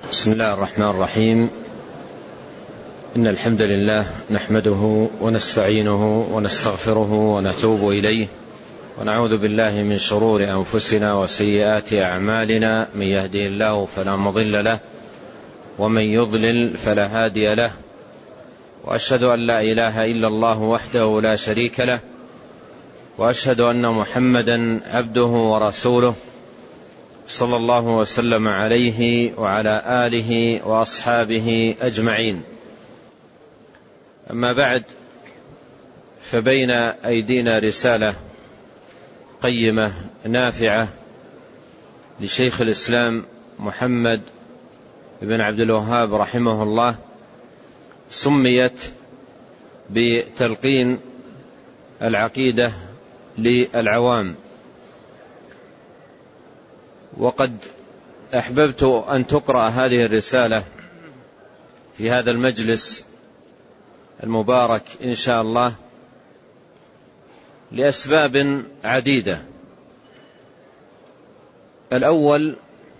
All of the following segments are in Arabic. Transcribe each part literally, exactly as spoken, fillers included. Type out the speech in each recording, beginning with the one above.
بسم الله الرحمن الرحيم. إن الحمد لله نحمده ونستعينه ونستغفره ونتوب إليه، ونعوذ بالله من شرور أنفسنا وسيئات أعمالنا. من يهده الله فلا مضل له، ومن يضلل فلا هادي له، وأشهد أن لا إله إلا الله وحده لا شريك له، وأشهد أن محمدا عبده ورسوله صلى الله وسلم عليه وعلى آله وأصحابه أجمعين. أما بعد، فبين أيدينا رسالة قيمة نافعة لشيخ الإسلام محمد بن عبد الوهاب رحمه الله، سميت بتلقين العقيدة للعوام. وقد أحببت أن تقرأ هذه الرسالة في هذا المجلس المبارك إن شاء الله لأسباب عديدة. الأول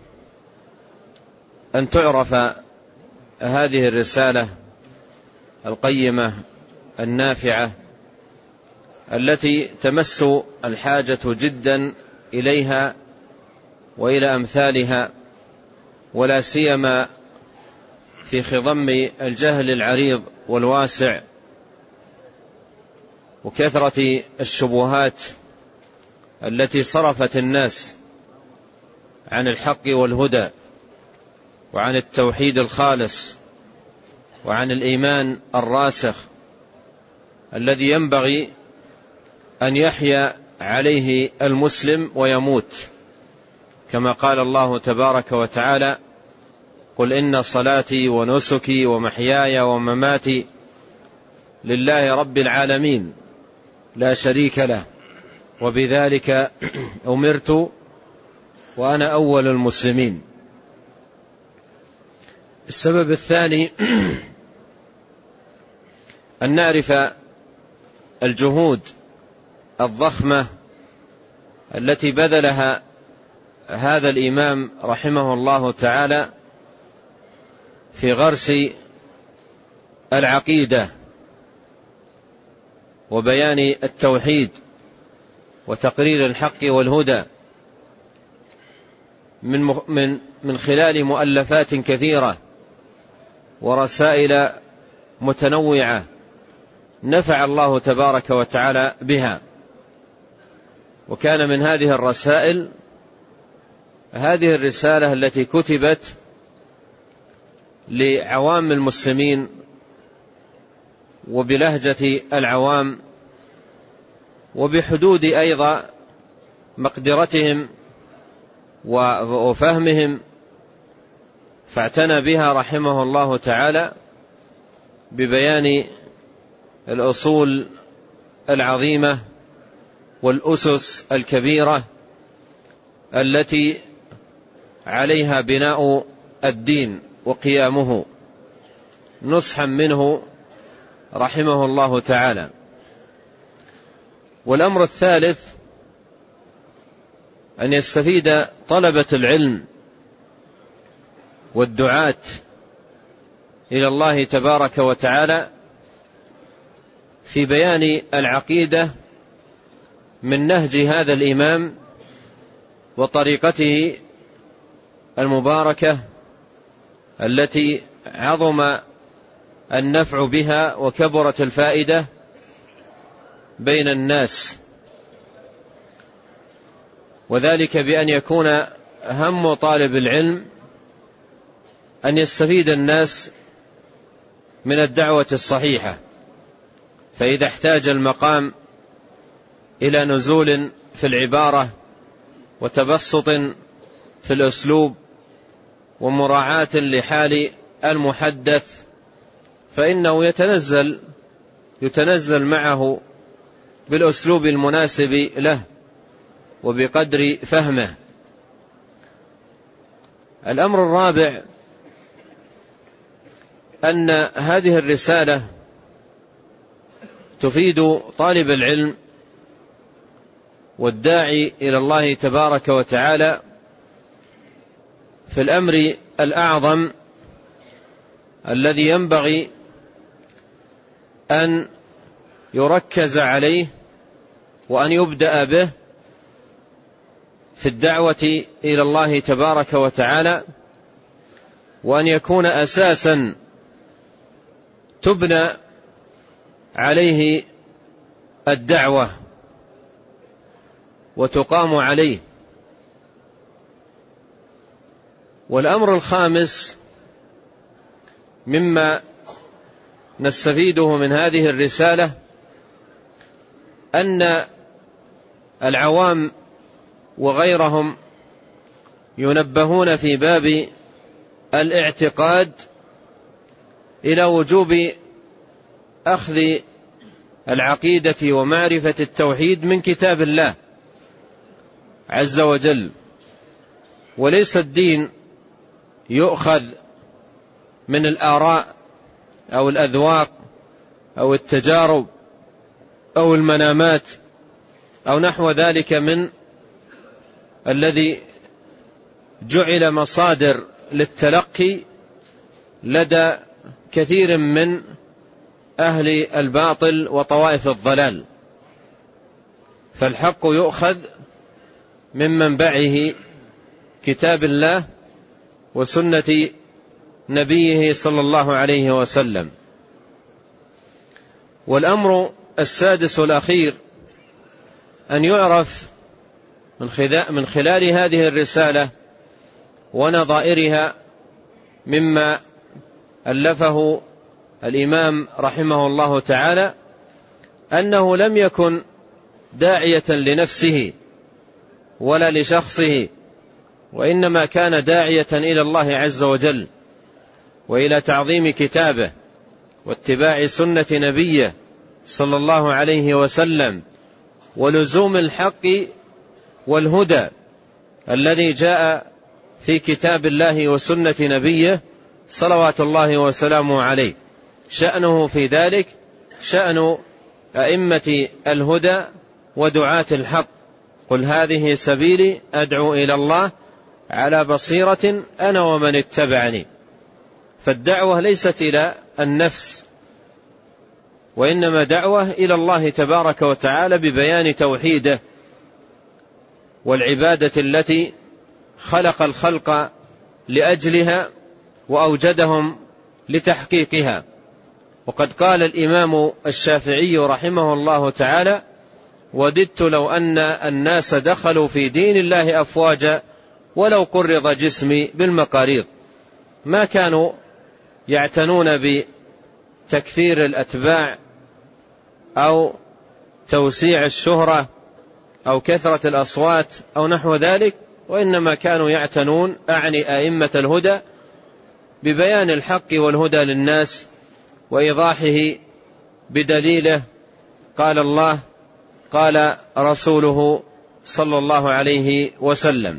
أن تعرف هذه الرسالة القيمة النافعة التي تمس الحاجة جدا إليها وإلى أمثالها، ولا سيما في خضم الجهل العريض والواسع وكثرة الشبهات التي صرفت الناس عن الحق والهدى، وعن التوحيد الخالص، وعن الإيمان الراسخ الذي ينبغي أن يحيا عليه المسلم ويموت، كما قال الله تبارك وتعالى: قل إن صلاتي ونسكي ومحياي ومماتي لله رب العالمين لا شريك له وبذلك أمرت وأنا أول المسلمين. السبب الثاني أن نعرف الجهود الضخمة التي بذلها هذا الإمام رحمه الله تعالى في غرس العقيدة وبيان التوحيد وتقرير الحق والهدى من من من خلال مؤلفات كثيرة ورسائل متنوعة نفع الله تبارك وتعالى بها. وكان من هذه الرسائل هذه الرسالة التي كتبت لعوام المسلمين وبلهجة العوام وبحدود أيضا مقدرتهم وفهمهم، فاعتنى بها رحمه الله تعالى ببيان الأصول العظيمة والأسس الكبيرة التي عليها بناء الدين وقيامه، نصحا منه رحمه الله تعالى. والأمر الثالث أن يستفيد طلبة العلم والدعاة إلى الله تبارك وتعالى في بيان العقيدة من نهج هذا الإمام وطريقته المباركة التي عظم النفع بها وكبرت الفائدة بين الناس، وذلك بأن يكون هم طالب العلم أن يستفيد الناس من الدعوة الصحيحة. فإذا احتاج المقام إلى نزول في العبارة وتبسط في الأسلوب ومراعاة لحال المحدث، فإنه يتنزل يتنزل معه بالأسلوب المناسب له وبقدر فهمه. الأمر الرابع أن هذه الرسالة تفيد طالب العلم والداعي إلى الله تبارك وتعالى في الأمر الأعظم الذي ينبغي أن يركز عليه وأن يبدأ به في الدعوة إلى الله تبارك وتعالى، وأن يكون أساسا تبنى عليه الدعوة وتقام عليه. والأمر الخامس مما نستفيده من هذه الرسالة أن العوام وغيرهم ينبهون في باب الاعتقاد إلى وجوب أخذ العقيدة ومعرفة التوحيد من كتاب الله عز وجل، وليس الدين يؤخذ من الآراء أو الأذواق أو التجارب أو المنامات أو نحو ذلك من الذي جعل مصادر للتلقي لدى كثير من أهل الباطل وطوائف الضلال. فالحق يؤخذ من منبعه كتاب الله وسنة نبيه صلى الله عليه وسلم. والأمر السادس والأخير أن يعرف من خلال هذه الرسالة ونظائرها مما ألفه الإمام رحمه الله تعالى أنه لم يكن داعية لنفسه ولا لشخصه، وإنما كان داعية إلى الله عز وجل وإلى تعظيم كتابه واتباع سنة نبيه صلى الله عليه وسلم ولزوم الحق والهدى الذي جاء في كتاب الله وسنة نبيه صلوات الله وسلامه عليه. شأنه في ذلك شأن أئمة الهدى ودعاة الحق، قل هذه سبيلي أدعو إلى الله على بصيرة أنا ومن اتبعني. فالدعوة ليست إلى النفس، وإنما دعوة إلى الله تبارك وتعالى ببيان توحيده والعبادة التي خلق الخلق لأجلها وأوجدهم لتحقيقها. وقد قال الإمام الشافعي رحمه الله تعالى: وددت لو أن الناس دخلوا في دين الله أفواجا ولو قرض جسمي بالمقاريض. ما كانوا يعتنون بتكثير الأتباع أو توسيع الشهرة أو كثرة الأصوات أو نحو ذلك، وإنما كانوا يعتنون أعني أئمة الهدى ببيان الحق والهدى للناس وإيضاحه بدليله قال الله قال رسوله صلى الله عليه وسلم.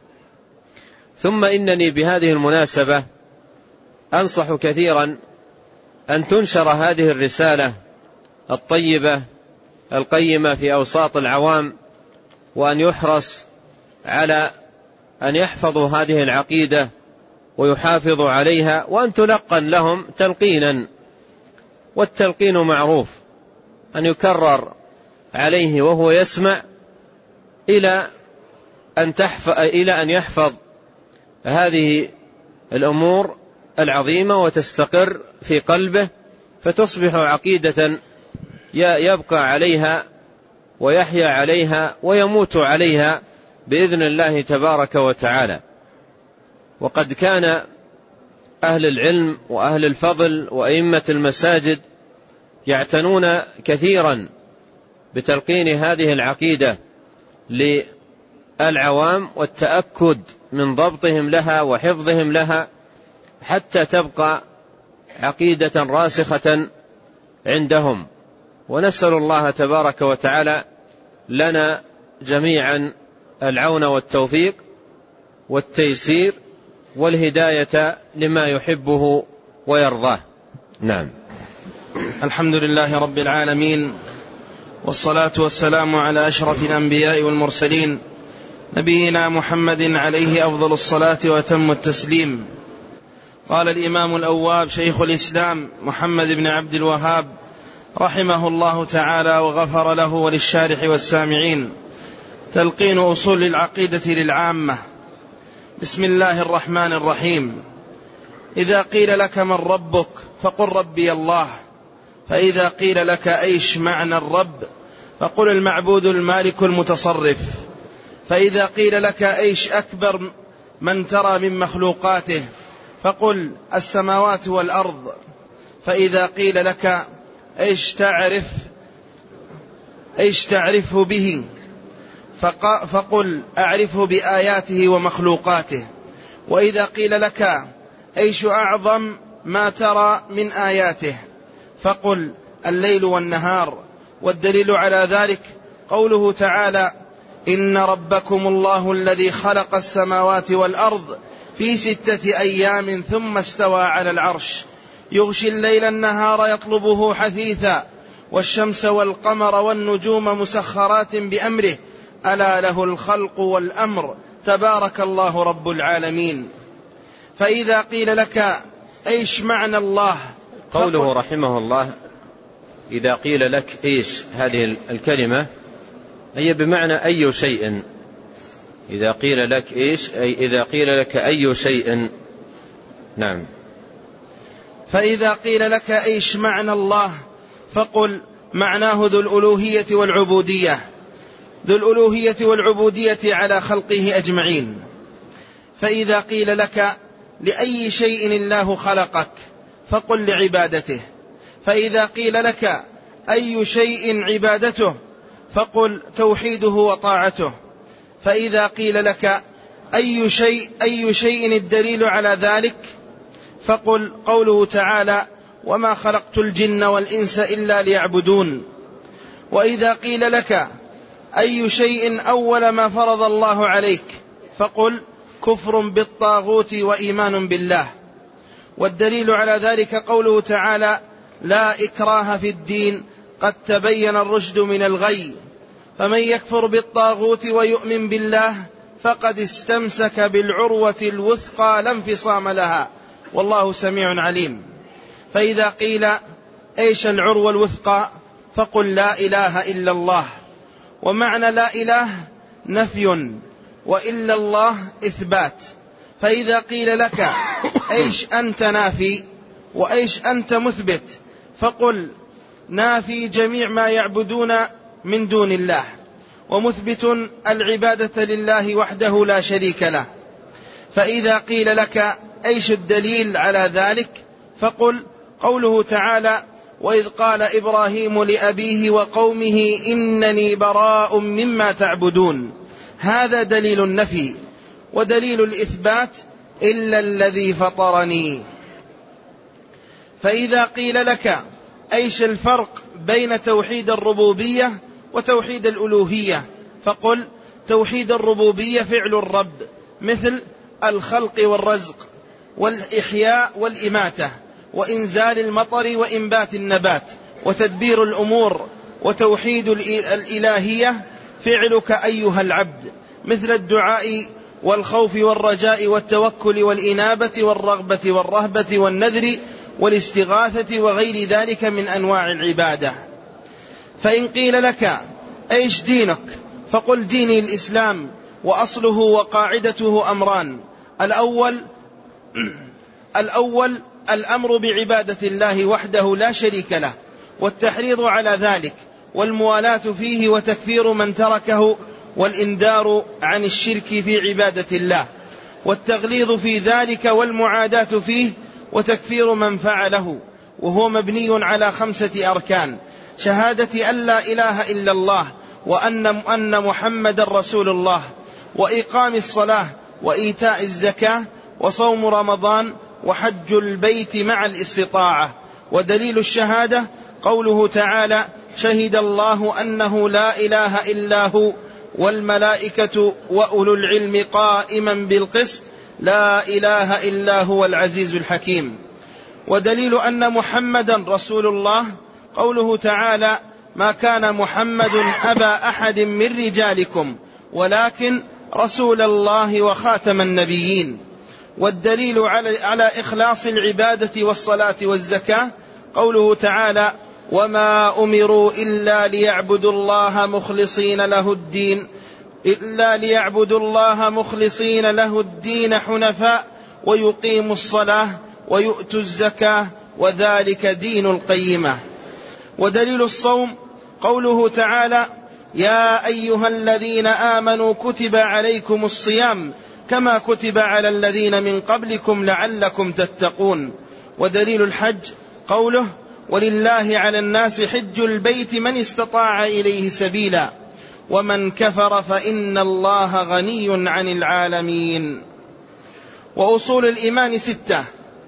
ثم إنني بهذه المناسبة أنصح كثيرا أن تنشر هذه الرسالة الطيبة القيمة في أوساط العوام، وأن يحرص على أن يحفظوا هذه العقيدة ويحافظوا عليها، وأن تلقن لهم تلقينا، والتلقين معروف أن يكرر عليه وهو يسمع إلى أن تحفظ إلى أن يحفظ هذه الأمور العظيمة وتستقر في قلبه، فتصبح عقيدة يبقى عليها ويحيا عليها ويموت عليها بإذن الله تبارك وتعالى. وقد كان أهل العلم وأهل الفضل وأئمة المساجد يعتنون كثيرا بتلقين هذه العقيدة للعوام والتأكد من ضبطهم لها وحفظهم لها حتى تبقى عقيدة راسخة عندهم. ونسأل الله تبارك وتعالى لنا جميعا العون والتوفيق والتيسير والهداية لما يحبه ويرضاه. نعم. الحمد لله رب العالمين، والصلاة والسلام على أشرف الأنبياء والمرسلين، نبينا محمد عليه أفضل الصلاة وأتم التسليم. قال الإمام الأواب شيخ الإسلام محمد بن عبد الوهاب رحمه الله تعالى وغفر له وللشارح والسامعين: تلقين أصول العقيدة للعامة. بسم الله الرحمن الرحيم. إذا قيل لك من ربك فقل ربي الله، فإذا قيل لك أيش معنى الرب فقل المعبود المالك المتصرف، فإذا قيل لك أيش أكبر من ترى من مخلوقاته فقل السماوات والأرض، فإذا قيل لك أيش تعرف أيش تعرفه به فقل أعرفه بآياته ومخلوقاته، وإذا قيل لك أيش أعظم ما ترى من آياته فقل الليل والنهار. والدليل على ذلك قوله تعالى: إن ربكم الله الذي خلق السماوات والأرض في ستة أيام ثم استوى على العرش يغشي الليل النهار يطلبه حثيثا والشمس والقمر والنجوم مسخرات بأمره ألا له الخلق والأمر تبارك الله رب العالمين. فإذا قيل لك أيش معنى الله قوله رحمه الله: إذا قيل لك إيش، هذه الكلمة هي بمعنى أي شيء. إذا قيل لك إيش أي إذا قيل لك أي شيء. نعم. فإذا قيل لك إيش معنى الله فقل معناه ذو الألوهية والعبودية، ذو الألوهية والعبودية على خلقه أجمعين. فإذا قيل لك لأي شيء الله خلقك فقل لعبادته، فإذا قيل لك أي شيء عبادته فقل توحيده وطاعته، فإذا قيل لك أي شيء أي شيء الدليل على ذلك فقل قوله تعالى: وما خلقت الجن والإنس إلا ليعبدون. وإذا قيل لك أي شيء أول ما فرض الله عليك فقل كفر بالطاغوت وإيمان بالله. والدليل على ذلك قوله تعالى: لا إكراه في الدين قد تبين الرشد من الغي، فمن يكفر بالطاغوت ويؤمن بالله فقد استمسك بالعروة الوثقى لا انفصام لها والله سميع عليم. فإذا قيل إيش العروة الوثقى فقل لا إله إلا الله. ومعنى لا إله نفي، وإلا الله إثبات. فإذا قيل لك إيش أنت نافي وإيش أنت مثبت فقل نافي جميع ما يعبدون من دون الله، ومثبت العبادة لله وحده لا شريك له. فإذا قيل لك أيش الدليل على ذلك فقل قوله تعالى: وإذ قال إبراهيم لأبيه وقومه إنني براء مما تعبدون. هذا دليل النفي. ودليل الإثبات: إلا الذي فطرني. فإذا قيل لك أيش الفرق بين توحيد الربوبية وتوحيد الألوهية فقل توحيد الربوبية فعل الرب، مثل الخلق والرزق والإحياء والإماتة وإنزال المطر وإنبات النبات وتدبير الأمور. وتوحيد الإلهية فعلك أيها العبد، مثل الدعاء والخوف والرجاء والتوكل والإنابة والرغبة والرهبة والنذر والاستغاثة وغير ذلك من أنواع العبادة. فإن قيل لك أيش دينك فقل ديني الإسلام، وأصله وقاعدته أمران: الأول الأول الأمر بعبادة الله وحده لا شريك له، والتحريض على ذلك، والموالاة فيه وتكفير من تركه، والإنذار عن الشرك في عبادة الله، والتغليظ في ذلك والمعاداة فيه وتكفير من فعله. وهو مبني على خمسة أركان: شهادة أن لا إله إلا الله وأن أن محمد رسول الله، وإقام الصلاة، وإيتاء الزكاة، وصوم رمضان، وحج البيت مع الاستطاعة. ودليل الشهادة قوله تعالى: شهد الله أنه لا إله إلا هو والملائكة وأولو العلم قائما بالقسط لا إله إلا هو العزيز الحكيم. ودليل أن محمدا رسول الله قوله تعالى: ما كان محمد أبا أحد من رجالكم ولكن رسول الله وخاتم النبيين. والدليل على إخلاص العبادة والصلاة والزكاة قوله تعالى: وما أمروا إلا ليعبدوا الله مخلصين له الدين إلا ليعبدوا الله مخلصين له الدين حنفاء ويقيموا الصلاة ويؤتوا الزكاة وذلك دين القيمة. ودليل الصوم قوله تعالى: يا أيها الذين آمنوا كتب عليكم الصيام كما كتب على الذين من قبلكم لعلكم تتقون. ودليل الحج قوله: ولله على الناس حج البيت من استطاع إليه سبيلا ومن كفر فإن الله غني عن العالمين. وأصول الإيمان ستة: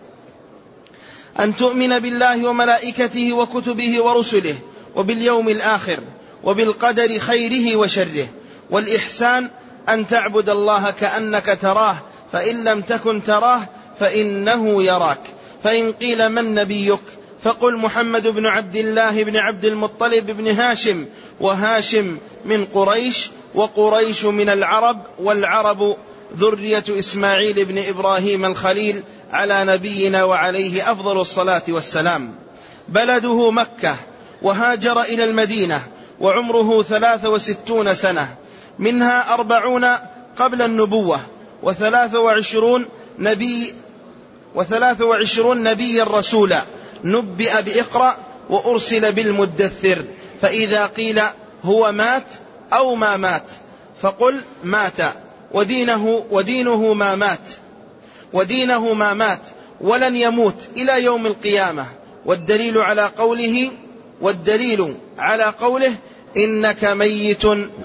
أن تؤمن بالله وملائكته وكتبه ورسله وباليوم الآخر وبالقدر خيره وشره. والإحسان أن تعبد الله كأنك تراه فإن لم تكن تراه فإنه يراك. فإن قيل من نبيك فقل محمد بن عبد الله بن عبد المطلب بن هاشم، وهاشم من قريش، وقريش من العرب، والعرب ذرية إسماعيل بن إبراهيم الخليل على نبينا وعليه أفضل الصلاة والسلام. بلده مكة، وهاجر إلى المدينة وعمره ثلاث وستون سنة، منها أربعون قبل النبوة وثلاث وعشرون نبي وثلاث وعشرون نبيا رسولا، نبئ بإقرأ وأرسل بالمدثر. فإذا قيل هو مات أو ما مات فقل مات، ودينه, ودينه ما مات ودينه ما مات ولن يموت إلى يوم القيامة. والدليل على قوله والدليل على قوله إنك ميت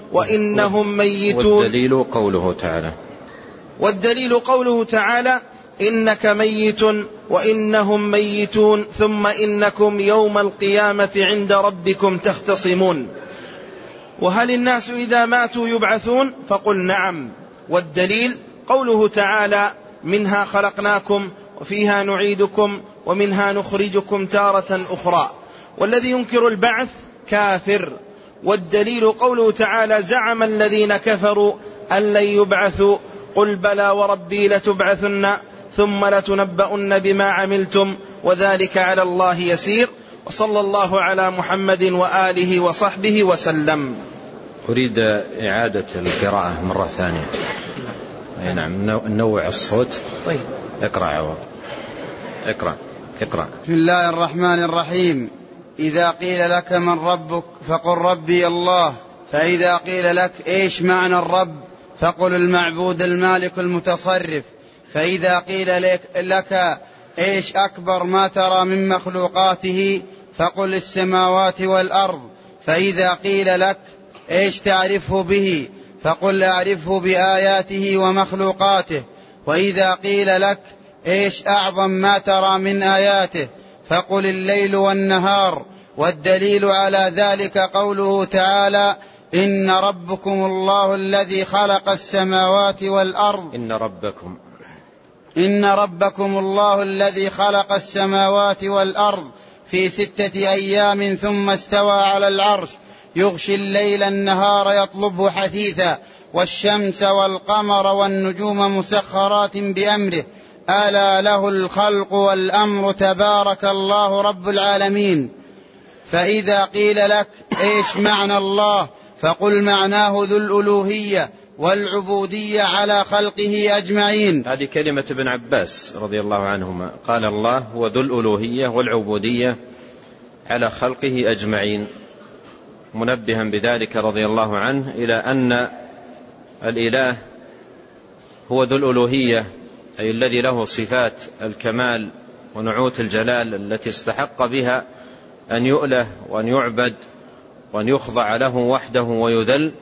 وإنهم ميتون. والدليل قوله تعالى والدليل قوله تعالى إنك ميت وإنهم ميتون ثم إنكم يوم القيامة عند ربكم تختصمون. وهل الناس إذا ماتوا يبعثون؟ فقل نعم. والدليل قوله تعالى منها خلقناكم وفيها نعيدكم ومنها نخرجكم تارة أخرى. والذي ينكر البعث كافر. والدليل قوله تعالى زعم الذين كفروا أن لن يبعثوا قل بلى وربي لتبعثن ثم لتنبؤن بما عملتم وذلك على الله يسير. وصلى الله على محمد وآله وصحبه وسلم. أريد إعادة القراءة مرة ثانية. أي نعم، نوع الصوت. طيب اقرأ عوض. اقرأ اقرأ. بسم الله الرحمن الرحيم. إذا قيل لك من ربك فقل ربي الله. فإذا قيل لك إيش معنى الرب فقل المعبود المالك المتصرف. فإذا قيل لك, لك إيش أكبر ما ترى من مخلوقاته فقل السماوات والأرض. فإذا قيل لك إيش تعرفه به فقل أعرفه بآياته ومخلوقاته. وإذا قيل لك إيش أعظم ما ترى من آياته فقل الليل والنهار. والدليل على ذلك قوله تعالى إن ربكم الله الذي خلق السماوات والأرض إن ربكم إن ربكم الله الذي خلق السماوات والأرض في ستة أيام ثم استوى على العرش يغشي الليل النهار يطلبه حثيثا والشمس والقمر والنجوم مسخرات بأمره ألا له الخلق والأمر تبارك الله رب العالمين. فإذا قيل لك إيش معنى الله فقل معناه ذو الألوهية والعبودية على خلقه أجمعين. هذه كلمة ابن عباس رضي الله عنهما، قال الله هو ذو الألوهية والعبودية على خلقه أجمعين، منبها بذلك رضي الله عنه إلى أن الإله هو ذو الألوهية، أي الذي له صفات الكمال ونعوت الجلال التي استحق بها أن يؤله وأن يعبد وأن يخضع له وحده ويذل.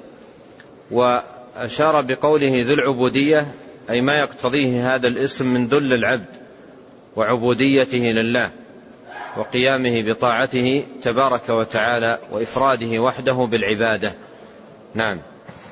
وأشار بقوله ذو العبودية أي ما يقتضيه هذا الاسم من ذل العبد وعبوديته لله وقيامه بطاعته تبارك وتعالى وإفراده وحده بالعبادة. نعم.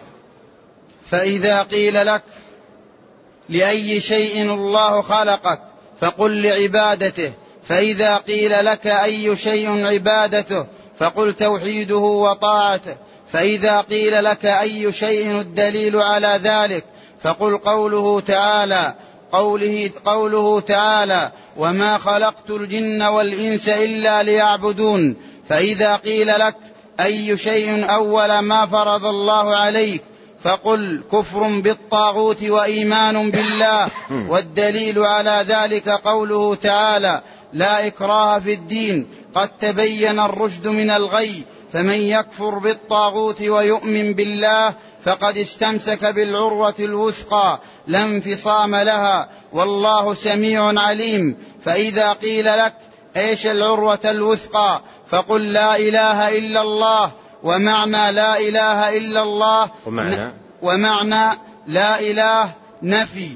فإذا قيل لك لأي شيء الله خلقك فقل لعبادته. فإذا قيل لك أي شيء عبادته فقل توحيده وطاعته. فإذا قيل لك أي شيء الدليل على ذلك فقل قوله تعالى قوله, قوله تعالى وما خلقت الجن والإنس إلا ليعبدون. فإذا قيل لك أي شيء أول ما فرض الله عليك فقل كفر بالطاغوت وإيمان بالله. والدليل على ذلك قوله تعالى لا إكراه في الدين قد تبين الرشد من الغي فمن يكفر بالطاغوت ويؤمن بالله فقد استمسك بالعروة الوثقى لا انفصام لها والله سميع عليم. فإذا قيل لك ايش العروة الوثقى فقل لا إله إلا الله. ومعنى لا إله إلا الله ومعنى, ومعنى لا إله نفي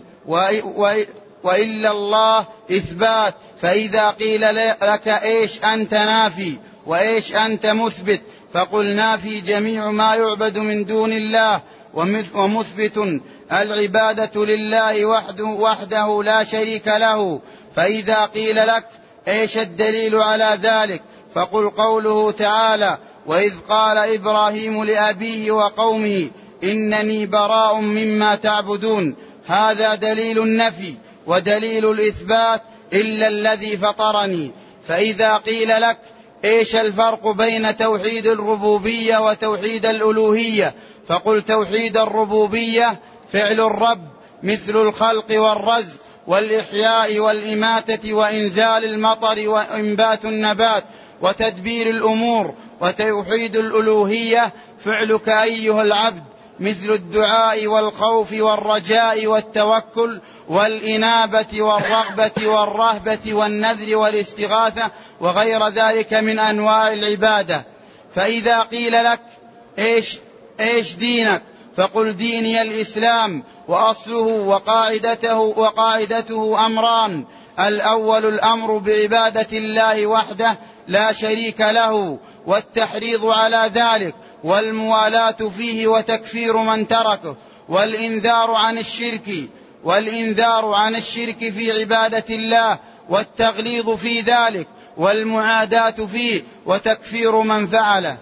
وإلا الله إثبات. فإذا قيل لك إيش أنت نافي وإيش أنت مثبت فقل نافي جميع ما يعبد من دون الله ومثبت العبادة لله وحده, وحده لا شريك له. فإذا قيل لك إيش الدليل على ذلك فقل قوله تعالى وإذ قال إبراهيم لأبيه وقومه إنني براء مما تعبدون. هذا دليل النفي ودليل الإثبات إلا الذي فطرني. فإذا قيل لك إيش الفرق بين توحيد الربوبية وتوحيد الألوهية فقل توحيد الربوبية فعل الرب مثل الخلق والرزق والإحياء والإماتة وإنزال المطر وإنبات النبات وتدبير الأمور. وتوحيد الألوهية فعلك أيها العبد مثل الدعاء والخوف والرجاء والتوكل والإنابة والرغبة والرهبة والنذر والاستغاثة وغير ذلك من أنواع العبادة. فإذا قيل لك إيش, إيش دينك فقل ديني الإسلام وأصله وقاعدته, وقاعدته أمران. الأول الأمر بعبادة الله وحده لا شريك له والتحريض على ذلك والموالاة فيه وتكفير من تركه والإنذار عن الشرك والإنذار عن الشرك في عبادة الله والتغليظ في ذلك والمعاداة فيه وتكفير من فعله.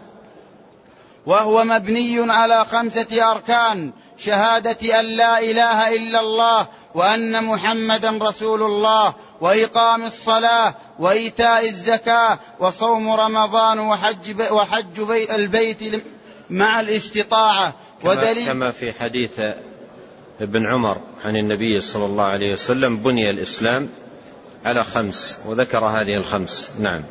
وهو مبني على خمسة أركان: شهادة أن لا إله إلا الله وأن محمدا رسول الله وإقام الصلاة وإيتاء الزكاة وصوم رمضان وحج, وحج بي البيت مع الاستطاعة. كما, كما في حديث ابن عمر عن النبي صلى الله عليه وسلم بني الإسلام على خمس وذكر هذه الخمس. نعم.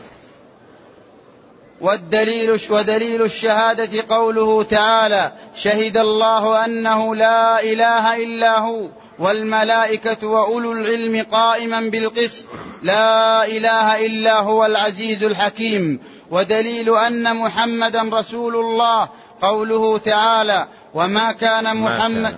والدليل ودليل الشهادة قوله تعالى: شهد الله أنه لا إله إلا هو والملائكة وأولو العلم قائما بالقسط لا إله إلا هو العزيز الحكيم. ودليل أن محمدا رسول الله قوله تعالى: وما كان محمد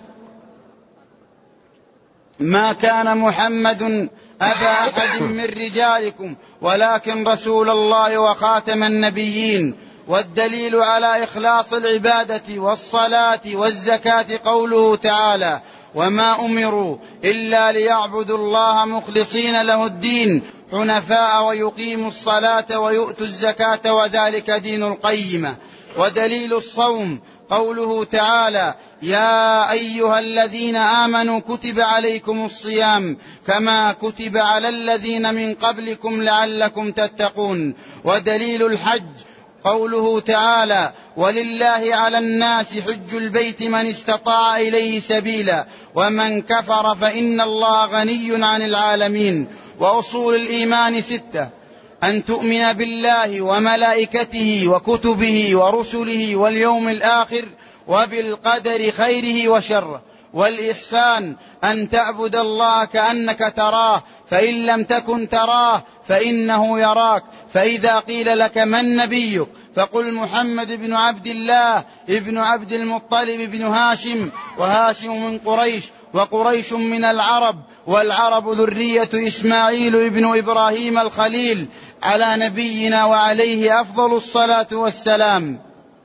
ما كان محمد أبا أحد من رجالكم ولكن رسول الله وخاتم النبيين. والدليل على إخلاص العبادة والصلاة والزكاة قوله تعالى: وما أمروا إلا ليعبدوا الله مخلصين له الدين حنفاء ويقيموا الصلاة ويؤتوا الزكاة وذلك دين القيمة. ودليل الصوم قوله تعالى: يا أيها الذين آمنوا كتب عليكم الصيام كما كتب على الذين من قبلكم لعلكم تتقون. ودليل الحج قوله تعالى: ولله على الناس حج البيت من استطاع إليه سبيلا ومن كفر فإن الله غني عن العالمين. وأصول الإيمان ستة: أن تؤمن بالله وملائكته وكتبه ورسله واليوم الآخر وبالقدر خيره وشره. والإحسان أن تعبد الله كأنك تراه فإن لم تكن تراه فإنه يراك. فإذا قيل لك من نبيك فقل محمد بن عبد الله ابن عبد المطلب بن هاشم وهاشم من قريش وقريش من العرب والعرب ذرية إسماعيل ابن إبراهيم الخليل على نبينا وعليه أفضل الصلاة والسلام.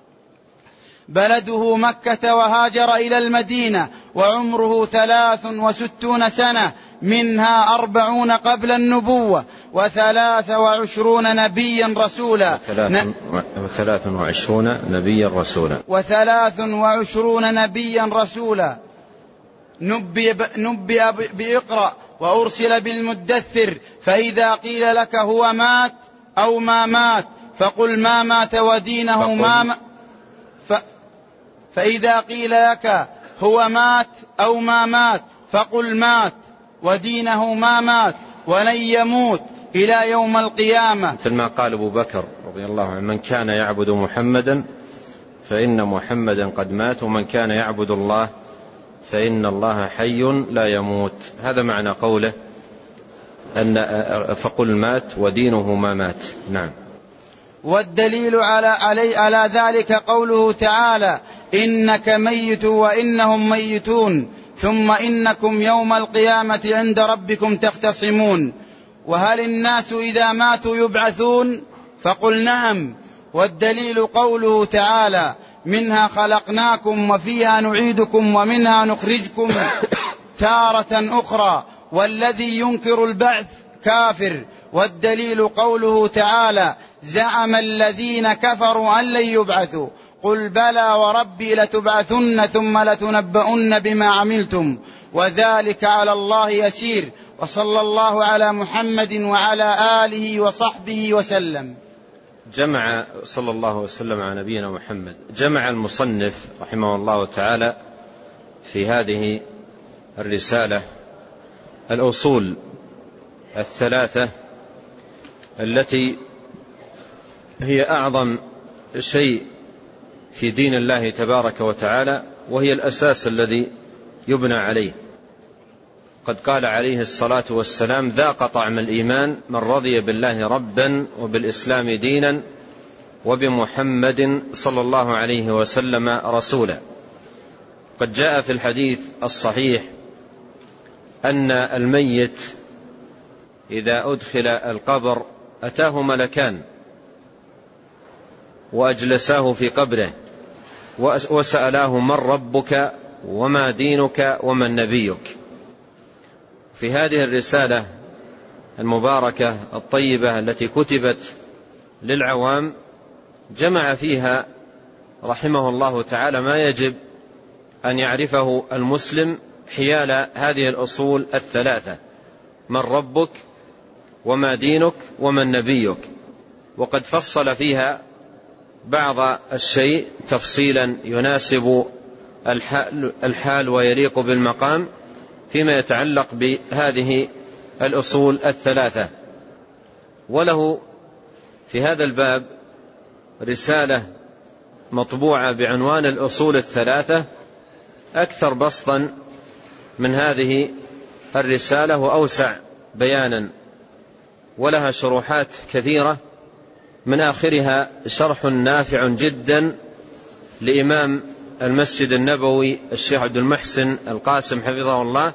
بلده مكة وهاجر إلى المدينة وعمره ثلاث وستون سنة منها أربعون قبل النبوة وثلاث وعشرون نبيا رسولا وثلاث وعشرون نبيا رسولا وثلاث وعشرون نبيا رسولا نبي, نبي بإقرأ وأرسل بالمدثر فإذا قيل لك هو مات أو ما مات فقل ما مات ودينه ما مات ف فإذا قيل لك هو مات أو ما مات فقل مات ودينه ما مات ولن يموت إلى يوم القيامة. مثل ما قال أبو بكر رضي الله عنه من كان يعبد محمدا فإن محمدا قد مات ومن كان يعبد الله فإن الله حي لا يموت. هذا معنى قوله أن فقل مات ودينه ما مات. نعم. والدليل على, علي على ذلك قوله تعالى إنك ميت وإنهم ميتون ثم إنكم يوم القيامة عند ربكم تختصمون. وهل الناس إذا ماتوا يبعثون؟ فقل نعم. والدليل قوله تعالى منها خلقناكم وفيها نعيدكم ومنها نخرجكم تارة أخرى والذي ينكر البعث كافر. والدليل قوله تعالى زعم الذين كفروا أن لن يبعثوا قل بلى وربي لتبعثن ثم لتنبؤن بما عملتم وذلك على الله يسير. وصلى الله على محمد وعلى آله وصحبه وسلم. جمع صلى الله وسلم على نبينا محمد. جمع المصنف رحمه الله تعالى في هذه الرسالة الأصول الثلاثة التي هي أعظم شيء في دين الله تبارك وتعالى وهي الأساس الذي يبنى عليه. قد قال عليه الصلاة والسلام ذاق طعم الإيمان من رضي بالله ربا وبالإسلام دينا وبمحمد صلى الله عليه وسلم رسولا. قد جاء في الحديث الصحيح أن الميت إذا أدخل القبر أتاه ملكان وأجلساه في قبره وسألاه من ربك وما دينك ومن نبيك. في هذه الرسالة المباركة الطيبة التي كتبت للعوام جمع فيها رحمه الله تعالى ما يجب أن يعرفه المسلم حيال هذه الأصول الثلاثة من ربك وما دينك ومن نبيك. وقد فصل فيها بعض الشيء تفصيلا يناسب الحال, الحال ويليق بالمقام فيما يتعلق بهذه الأصول الثلاثة. وله في هذا الباب رسالة مطبوعة بعنوان الأصول الثلاثة أكثر بسطا من هذه الرسالة وأوسع بيانا ولها شروحات كثيرة من آخرها شرح نافع جدا لإمام المسجد النبوي الشيخ عبد المحسن القاسم حفظه الله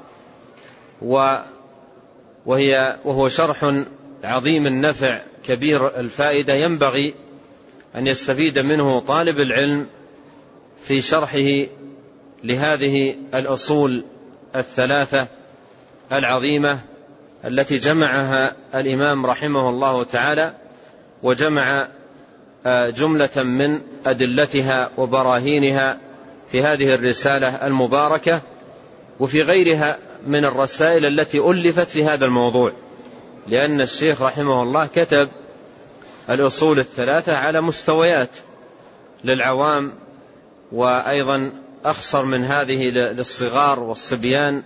وهي وهو شرح عظيم النفع كبير الفائدة ينبغي أن يستفيد منه طالب العلم في شرحه لهذه الأصول الثلاثة العظيمة التي جمعها الإمام رحمه الله تعالى وجمع جملة من أدلتها وبراهينها في هذه الرسالة المباركة وفي غيرها من الرسائل التي ألفت في هذا الموضوع. لأن الشيخ رحمه الله كتب الأصول الثلاثة على مستويات للعوام وأيضا أخصر من هذه للصغار والصبيان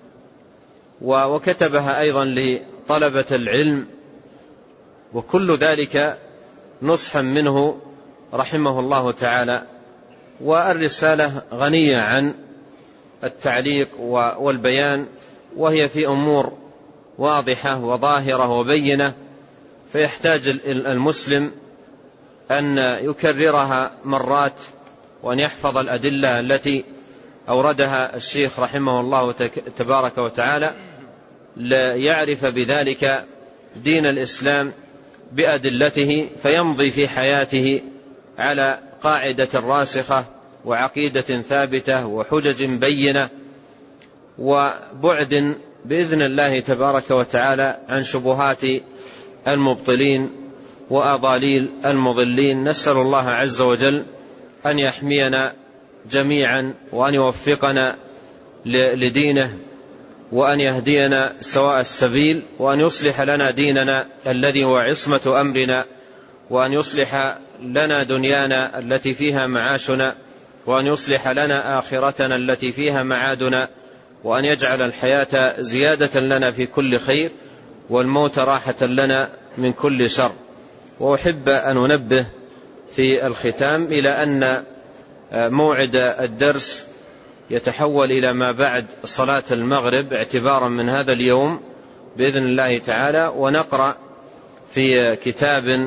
وكتبها أيضا لطلبة العلم وكل ذلك نصحا منه رحمه الله تعالى. والرسالة غنية عن التعليق والبيان وهي في أمور واضحة وظاهرة وبينة فيحتاج المسلم أن يكررها مرات وأن يحفظ الأدلة التي أوردها الشيخ رحمه الله تبارك وتعالى ليعرف بذلك دين الإسلام بأدلته فيمضي في حياته على قاعدة راسخة وعقيدة ثابتة وحجج بينة وبعد بإذن الله تبارك وتعالى عن شبهات المبطلين وأضاليل المضلين. نسأل الله عز وجل أن يحمينا جميعا وأن يوفقنا لدينه وأن يهدينا سواء السبيل وأن يصلح لنا ديننا الذي هو عصمة أمرنا وأن يصلح لنا دنيانا التي فيها معاشنا وأن يصلح لنا آخرتنا التي فيها معادنا وأن يجعل الحياة زيادة لنا في كل خير والموت راحة لنا من كل شر. وأحب أن أنبه في الختام إلى أن موعد الدرس يتحول إلى ما بعد صلاة المغرب اعتبارا من هذا اليوم بإذن الله تعالى، ونقرأ في كتاب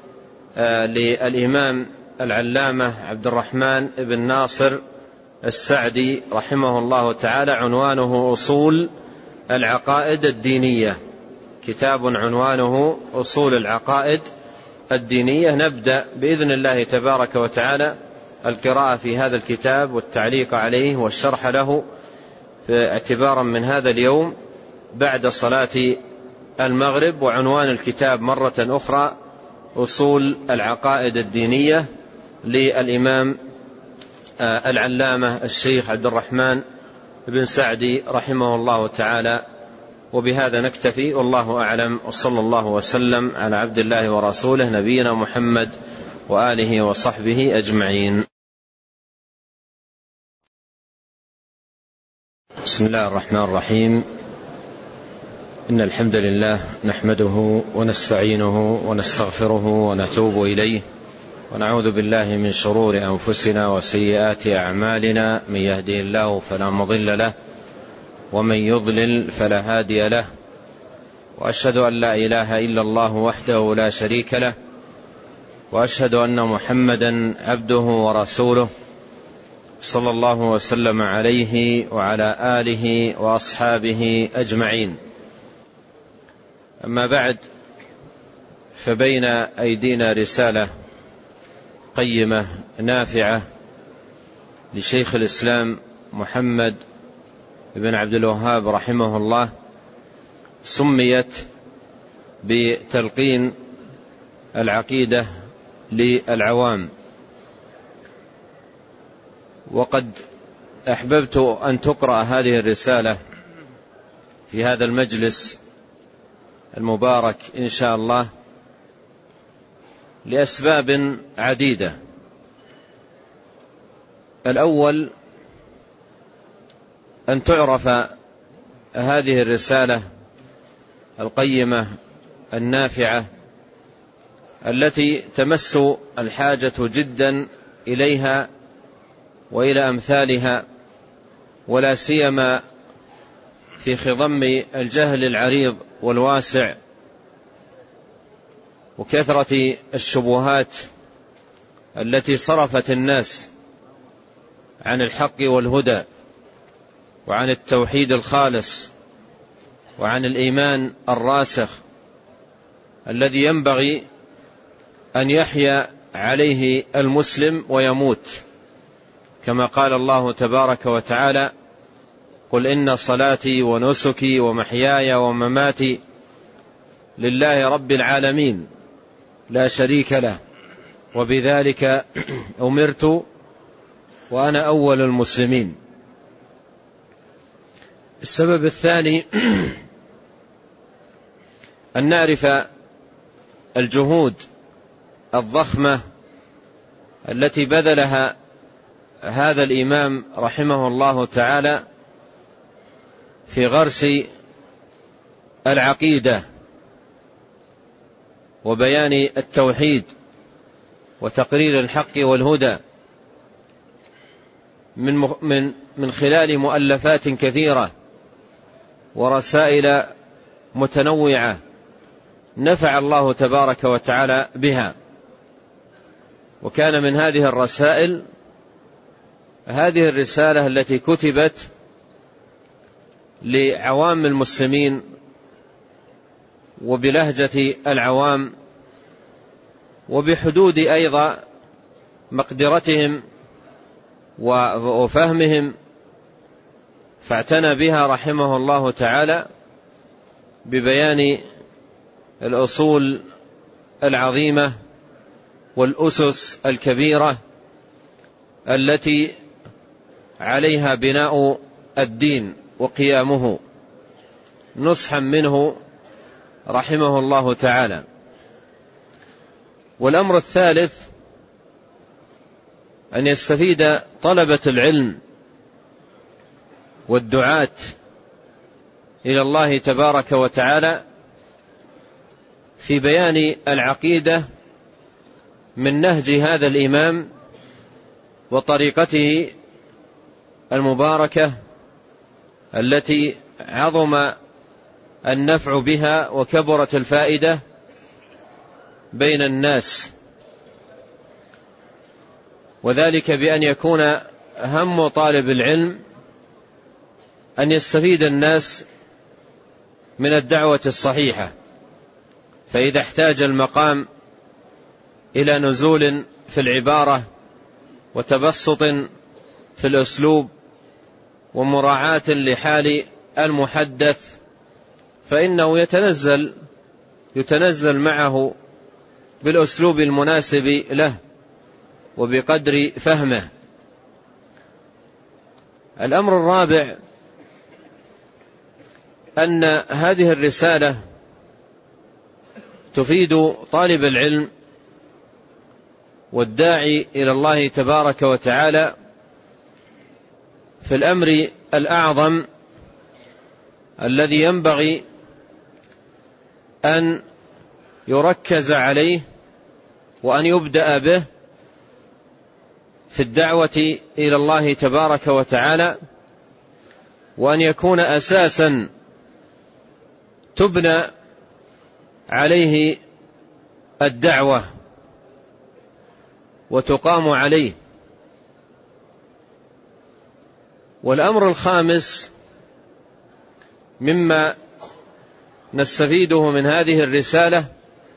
للإمام العلامة عبد الرحمن بن ناصر السعدي رحمه الله تعالى عنوانه أصول العقائد الدينية، كتاب عنوانه أصول العقائد الدينية. نبدأ بإذن الله تبارك وتعالى القراءة في هذا الكتاب والتعليق عليه والشرح له اعتبارا من هذا اليوم بعد صلاة المغرب. وعنوان الكتاب مرة أخرى أصول العقائد الدينية للإمام العلامة الشيخ عبد الرحمن بن سعدي رحمه الله تعالى. وبهذا نكتفي والله أعلم، وصلى الله وسلم على عبد الله ورسوله نبينا محمد وآله وصحبه أجمعين. بسم الله الرحمن الرحيم. إن الحمد لله نحمده ونستعينه ونستغفره ونتوب إليه ونعوذ بالله من شرور أنفسنا وسيئات أعمالنا، من يهدي الله فلا مضل له ومن يضلل فلا هادي له، وأشهد أن لا إله إلا الله وحده لا شريك له، وأشهد أن محمدا عبده ورسوله صلى الله وسلم عليه وعلى آله وأصحابه أجمعين. أما بعد، فبين أيدينا رسالة قيمة نافعة لشيخ الإسلام محمد بن عبد الوهاب رحمه الله، سميت بتلقين العقيدة للعوام. وقد أحببت أن تقرأ هذه الرسالة في هذا المجلس المبارك إن شاء الله لأسباب عديدة. الأول أن تعرف هذه الرسالة القيمة النافعة التي تمس الحاجة جدا إليها وإلى أمثالها، ولا سيما في خضم الجهل العريض والواسع وكثرة الشبهات التي صرفت الناس عن الحق والهدى وعن التوحيد الخالص وعن الإيمان الراسخ الذي ينبغي أن يحيا عليه المسلم ويموت، كما قال الله تبارك وتعالى: قل إن صلاتي ونسكي ومحياي ومماتي لله رب العالمين لا شريك له وبذلك أمرت وأنا أول المسلمين. السبب الثاني أن نعرف الجهود الضخمة التي بذلها هذا الإمام رحمه الله تعالى في غرس العقيدة وبيان التوحيد وتقرير الحق والهدى من من من خلال مؤلفات كثيرة ورسائل متنوعة نفع الله تبارك وتعالى بها. وكان من هذه الرسائل هذه الرسالة التي كتبت لعوام المسلمين وبلهجة العوام وبحدود أيضا مقدرتهم وفهمهم فاعتنى بها رحمه الله تعالى ببيان الأصول العظيمة والأسس الكبيرة التي عليها بناء الدين وقيامه، نصحا منه رحمه الله تعالى. والأمر الثالث أن يستفيد طلبة العلم والدعاة إلى الله تبارك وتعالى في بيان العقيدة من نهج هذا الإمام وطريقته المباركة التي عظم النفع بها وكبرت الفائدة بين الناس، وذلك بأن يكون هم طالب العلم أن يستفيد الناس من الدعوة الصحيحة، فإذا احتاج المقام إلى نزول في العبارة وتبسط في الأسلوب ومراعاة لحال المحدث فإنه يتنزل يتنزل معه بالأسلوب المناسب له وبقدر فهمه. الأمر الرابع أن هذه الرسالة تفيد طالب العلم والداعي إلى الله تبارك وتعالى في الأمر الأعظم الذي ينبغي أن يركز عليه وأن يبدأ به في الدعوة إلى الله تبارك وتعالى، وأن يكون أساسا تبنى عليه الدعوة وتقام عليه. والأمر الخامس مما نستفيده من هذه الرسالة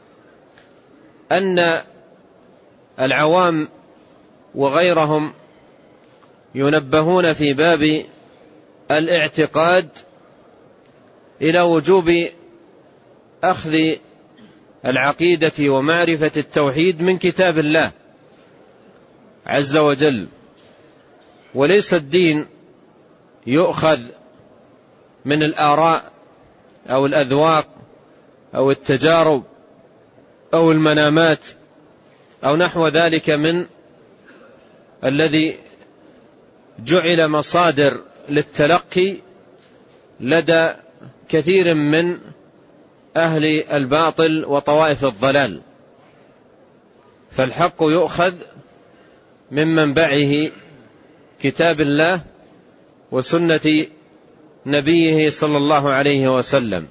أن العوام وغيرهم ينبهون في باب الاعتقاد إلى وجوب أخذ العقيدة ومعرفة التوحيد من كتاب الله عز وجل، وليس الدين يؤخذ من الآراء أو الأذواق أو التجارب أو المنامات أو نحو ذلك من الذي جعل مصادر للتلقي لدى كثير من أهل الباطل وطوائف الضلال، فالحق يؤخذ من منبعه كتاب الله وسنة نبيه صلى الله عليه وسلم.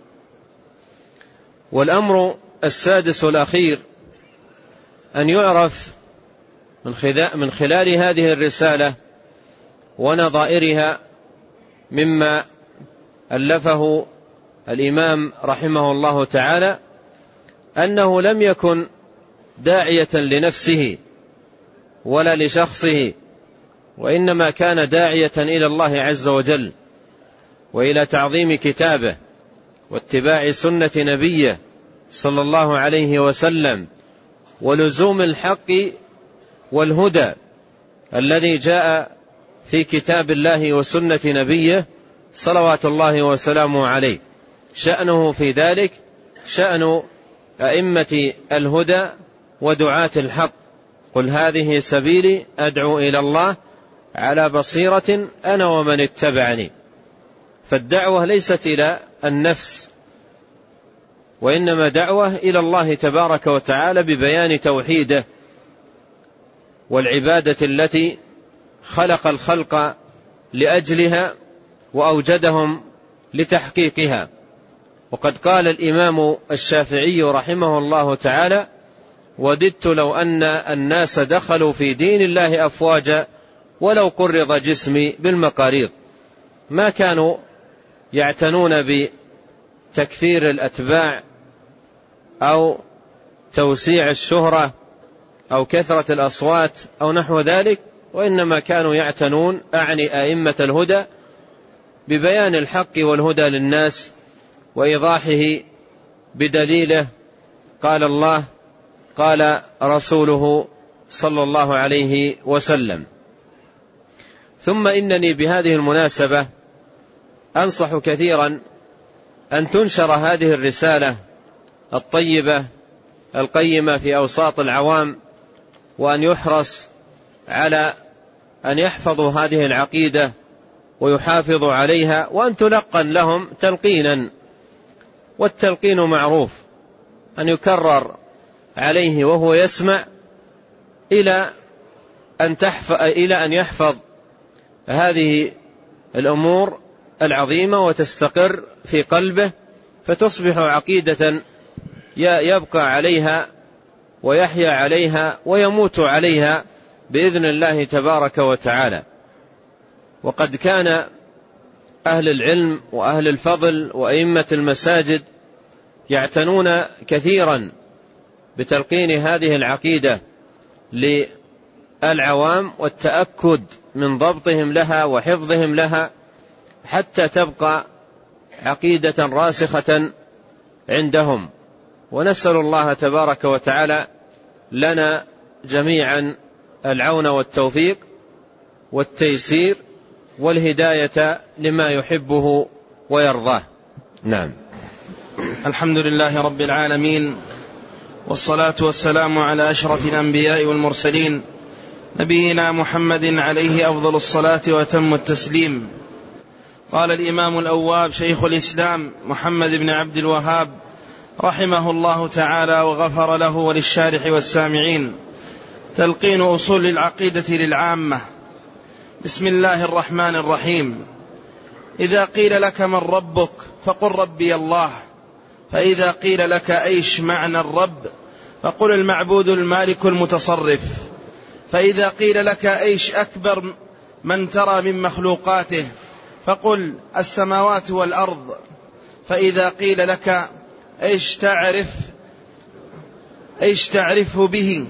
والأمر السادس والأخير أن يعرف من خلال هذه الرسالة ونظائرها مما ألفه الإمام رحمه الله تعالى أنه لم يكن داعية لنفسه ولا لشخصه، وإنما كان داعية إلى الله عز وجل وإلى تعظيم كتابه واتباع سنة نبيه صلى الله عليه وسلم ولزوم الحق والهدى الذي جاء في كتاب الله وسنة نبيه صلوات الله وسلامه عليه. شأنه في ذلك شأن أئمة الهدى ودعاة الحق، قل هذه سبيلي أدعو إلى الله على بصيرة أنا ومن اتبعني. فالدعوة ليست إلى النفس، وإنما دعوة إلى الله تبارك وتعالى ببيان توحيده والعبادة التي خلق الخلق لأجلها وأوجدهم لتحقيقها. وقد قال الإمام الشافعي رحمه الله تعالى: وددت لو أن الناس دخلوا في دين الله أفواجا ولو قرض جسمي بالمقاريض. ما كانوا يعتنون بتكثير الأتباع أو توسيع الشهرة أو كثرة الأصوات أو نحو ذلك، وإنما كانوا يعتنون أعني أئمة الهدى ببيان الحق والهدى للناس وإيضاحه بدليله. قال الله قال رسوله صلى الله عليه وسلم. ثم إنني بهذه المناسبة أنصح كثيرا أن تنشر هذه الرسالة الطيبة القيمة في أوساط العوام، وأن يحرص على أن يحفظوا هذه العقيدة ويحافظوا عليها، وأن تلقن لهم تلقينا، والتلقين معروف، أن يكرر عليه وهو يسمع إلى أن تحفظ إلى أن يحفظ هذه الأمور العظيمة وتستقر في قلبه، فتصبح عقيدة يبقى عليها ويحيا عليها ويموت عليها بإذن الله تبارك وتعالى. وقد كان أهل العلم وأهل الفضل وأئمة المساجد يعتنون كثيرا بتلقين هذه العقيدة للعوام والتأكد من ضبطهم لها وحفظهم لها، حتى تبقى عقيدة راسخة عندهم. ونسأل الله تبارك وتعالى لنا جميعا العون والتوفيق والتيسير والهداية لما يحبه ويرضاه. نعم. الحمد لله رب العالمين، والصلاة والسلام على أشرف الأنبياء والمرسلين، نبينا محمد عليه أفضل الصلاة وتم التسليم. قال الإمام الأواب شيخ الإسلام محمد بن عبد الوهاب رحمه الله تعالى وغفر له وللشارح والسامعين: تلقين أصول العقيدة للعامة. بسم الله الرحمن الرحيم. إذا قيل لك من ربك فقل ربي الله، فإذا قيل لك أيش معنى الرب فقل المعبود المالك المتصرف، فإذا قيل لك أيش أكبر من ترى من مخلوقاته فقل السماوات والأرض، فإذا قيل لك أيش تعرف أيش تعرفه به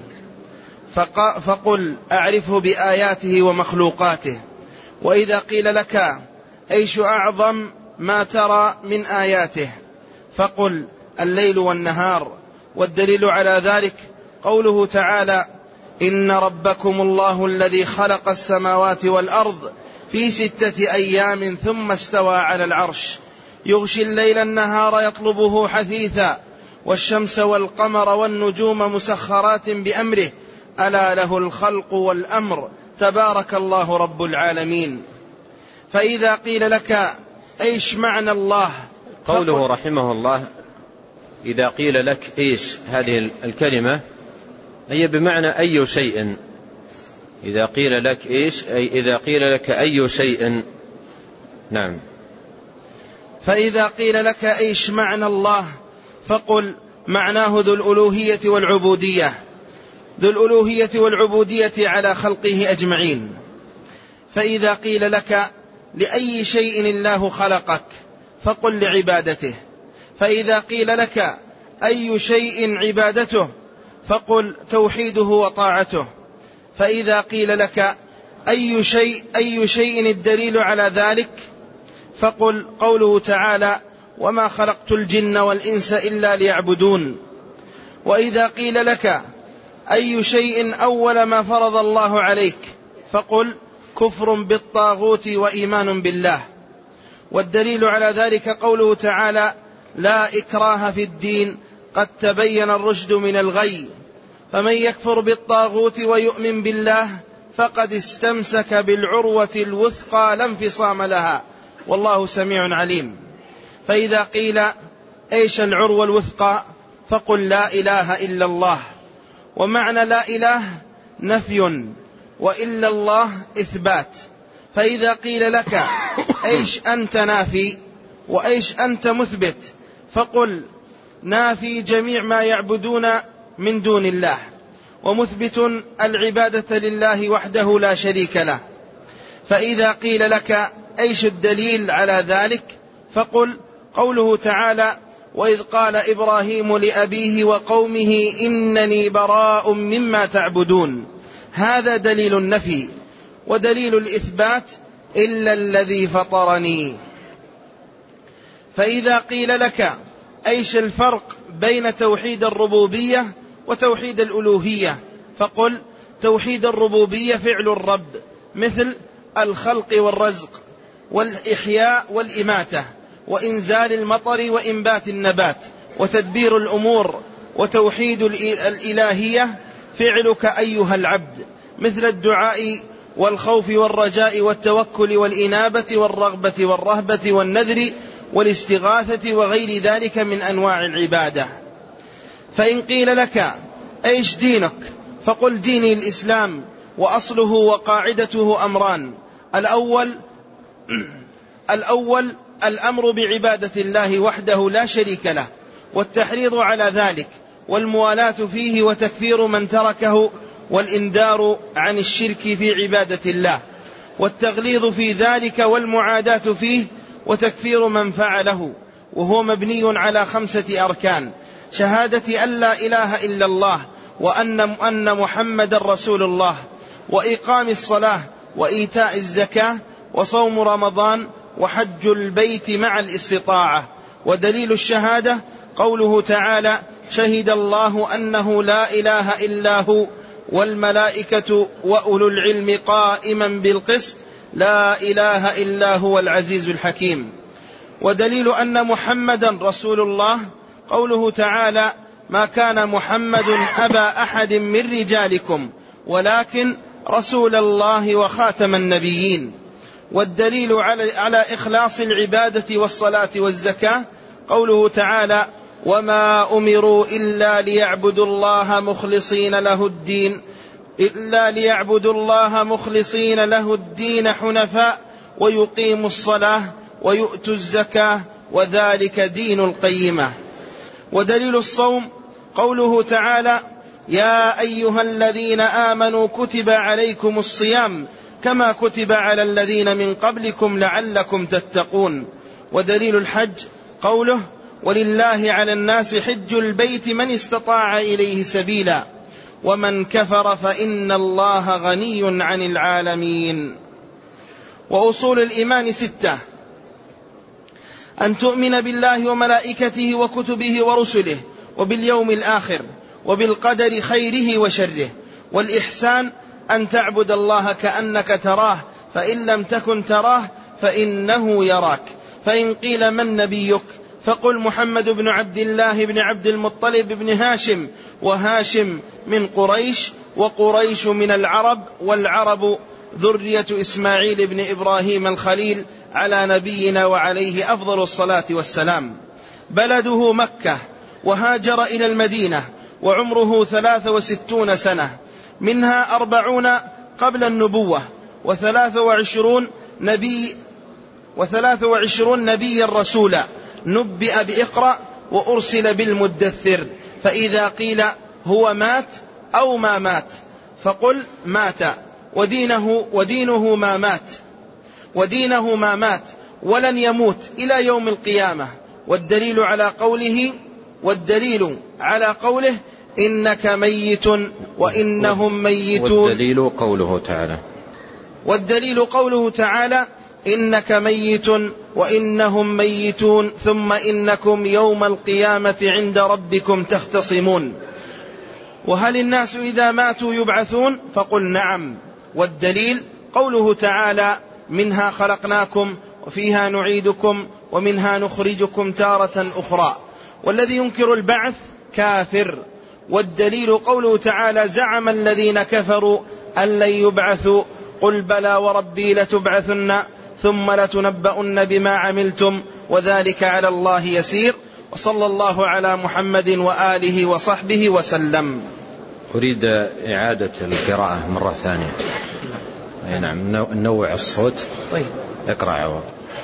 فقل أعرفه بآياته ومخلوقاته، وإذا قيل لك أيش أعظم ما ترى من آياته فقل الليل والنهار، والدليل على ذلك قوله تعالى: إن ربكم الله الذي خلق السماوات والأرض في ستة أيام ثم استوى على العرش يغشي الليل النهار يطلبه حثيثا والشمس والقمر والنجوم مسخرات بأمره ألا له الخلق والأمر تبارك الله رب العالمين. فإذا قيل لك أيش معنى الله، قوله رحمه الله إذا قيل لك إيش، هذه الكلمة هي بمعنى أي شيء. إذا قيل لك إيش أي إذا قيل لك أي شيء. نعم. فإذا قيل لك إيش معنى الله فقل معناه ذو الألوهية والعبودية، ذو الألوهية والعبودية على خلقه أجمعين. فإذا قيل لك لأي شيء الله خلقك فقل لعبادته، فإذا قيل لك أي شيء عبادته فقل توحيده وطاعته، فإذا قيل لك أي شيء أي شيء الدليل على ذلك فقل قوله تعالى: وما خلقت الجن والإنس إلا ليعبدون. وإذا قيل لك أي شيء أول ما فرض الله عليك فقل كفر بالطاغوت وإيمان بالله، والدليل على ذلك قوله تعالى: لا إكراه في الدين قد تبين الرشد من الغي، فمن يكفر بالطاغوت ويؤمن بالله فقد استمسك بالعروة الوثقى لا انفصام لها والله سميع عليم. فإذا قيل إيش العروة الوثقى فقل لا إله إلا الله، ومعنى لا إله نفي وإلا الله إثبات. فإذا قيل لك إيش أنت نافي وإيش أنت مثبت فقل نافي جميع ما يعبدون من دون الله، ومثبت العبادة لله وحده لا شريك له. فإذا قيل لك أيش الدليل على ذلك فقل قوله تعالى: وإذ قال إبراهيم لأبيه وقومه إنني براء مما تعبدون. هذا دليل النفي. ودليل الإثبات: إلا الذي فطرني فإذا قيل لك أيش الفرق بين توحيد الربوبية وتوحيد الألوهية فقل توحيد الربوبية فعل الرب مثل الخلق والرزق والإحياء والإماتة وإنزال المطر وإنبات النبات وتدبير الأمور. وتوحيد الإلهية فعلك أيها العبد مثل الدعاء والخوف والرجاء والتوكل والإنابة والرغبة والرهبة والنذر والاستغاثة وغير ذلك من أنواع العبادة. فإن قيل لك أيش دينك فقل ديني الإسلام، وأصله وقاعدته أمران: الأول الأول الأمر بعبادة الله وحده لا شريك له والتحريض على ذلك والموالاة فيه وتكفير من تركه والإنذار عن الشرك في عبادة الله والتغليظ في ذلك والمعاداة فيه وتكفير من فعله، وهو مبني على خمسة أركان: شهادة أن لا إله إلا الله وأن أن محمد رسول الله، وإقام الصلاة وإيتاء الزكاة وصوم رمضان وحج البيت مع الاستطاعة. ودليل الشهادة قوله تعالى: شهد الله أنه لا إله إلا هو والملائكة وأولو العلم قائما بالقسط لا إله إلا هو العزيز الحكيم. ودليل أن محمدا رسول الله قوله تعالى: ما كان محمد أبا أحد من رجالكم ولكن رسول الله وخاتم النبيين. والدليل على إخلاص العبادة والصلاة والزكاة قوله تعالى: وما أمروا إلا ليعبدوا الله مخلصين له الدين إلا ليعبدوا الله مخلصين له الدين حنفاء ويقيموا الصلاة ويؤتوا الزكاة وذلك دين القيمة. ودليل الصوم قوله تعالى: يا أيها الذين آمنوا كتب عليكم الصيام كما كتب على الذين من قبلكم لعلكم تتقون. ودليل الحج قوله: ولله على الناس حج البيت من استطاع إليه سبيلا ومن كفر فإن الله غني عن العالمين. وأصول الإيمان ستة: أن تؤمن بالله وملائكته وكتبه ورسله وباليوم الآخر وبالقدر خيره وشره. والإحسان أن تعبد الله كأنك تراه فإن لم تكن تراه فإنه يراك. فإن قيل من نبيك فقل محمد بن عبد الله بن عبد المطلب بن هاشم، وهاشم من قريش وقريش من العرب، والعرب ذرية إسماعيل بن إبراهيم الخليل على نبينا وعليه أفضل الصلاة والسلام. بلده مكة، وهاجر إلى المدينة وعمره ثلاث وستون سنة، منها أربعون قبل النبوة وثلاث وعشرون نبي وثلاث وعشرون نبيا رسولا نبئ بإقرأ وأرسل بالمدثر. فإذا قيل هو مات أو ما مات فقل مات، ودينه, ودينه ما مات ودينه ما مات ولن يموت إلى يوم القيامة. والدليل على قوله والدليل على قوله إنك ميت وإنهم ميتون. والدليل قوله تعالى والدليل قوله تعالى إنك ميت وإنهم ميتون ثم إنكم يوم القيامة عند ربكم تختصمون. وهل الناس إذا ماتوا يبعثون فقل نعم. والدليل قوله تعالى منها خلقناكم وفيها نعيدكم ومنها نخرجكم تارة أخرى. والذي ينكر البعث كافر. والدليل قوله تعالى زعم الذين كفروا أن لن يبعثوا قل بلى وربي لتبعثن ثم لتنبؤن بما عملتم وذلك على الله يسير. وصلى الله على محمد وآله وصحبه وسلم. أريد إعادة القراءة مرة ثانية. أي نعم، نوع الصوت. طيب اقرأ عوض.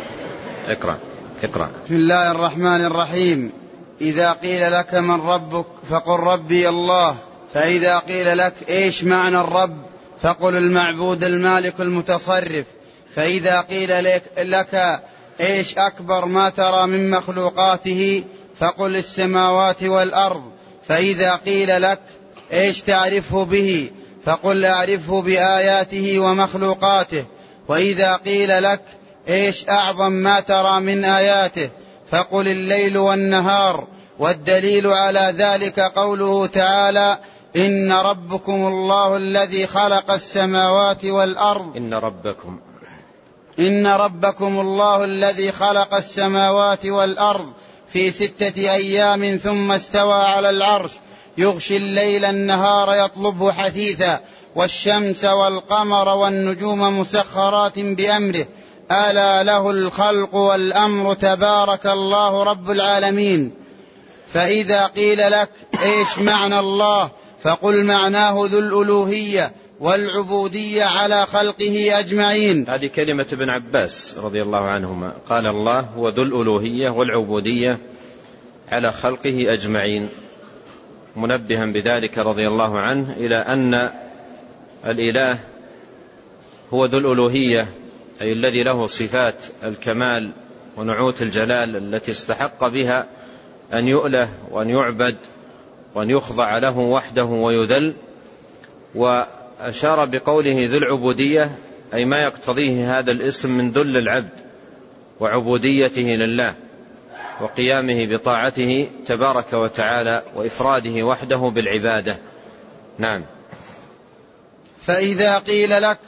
اقرأ اقرأ. بسم الله الرحمن الرحيم. إذا قيل لك من ربك فقل ربي الله. فإذا قيل لك إيش معنى الرب فقل المعبود المالك المتصرف. فإذا قيل لك, لك إيش أكبر ما ترى من مخلوقاته فقل السماوات والأرض. فإذا قيل لك إيش تعرفه به فقل أعرفه بآياته ومخلوقاته. وإذا قيل لك إيش أعظم ما ترى من آياته فقل الليل والنهار. والدليل على ذلك قوله تعالى إن ربكم الله الذي خلق السماوات والأرض إن ربكم إن ربكم الله الذي خلق السماوات والأرض في ستة أيام ثم استوى على العرش يغشي الليل النهار يطلبه حثيثا والشمس والقمر والنجوم مسخرات بأمره ألا له الخلق والأمر تبارك الله رب العالمين. فإذا قيل لك إيش معنى الله فقل معناه ذو الألوهية والعبودية على خلقه أجمعين. هذه كلمة ابن عباس رضي الله عنهما، قال الله هو ذو الألوهية والعبودية على خلقه أجمعين، منبها بذلك رضي الله عنه إلى أن الإله هو ذو الألوهية، أي الذي له صفات الكمال ونعوت الجلال التي استحق بها أن يؤله وأن يعبد وأن يخضع له وحده ويذل. وأشار بقوله ذو العبودية أي ما يقتضيه هذا الاسم من ذل العبد وعبوديته لله وقيامه بطاعته تبارك وتعالى وإفراده وحده بالعبادة. نعم. فإذا قيل لك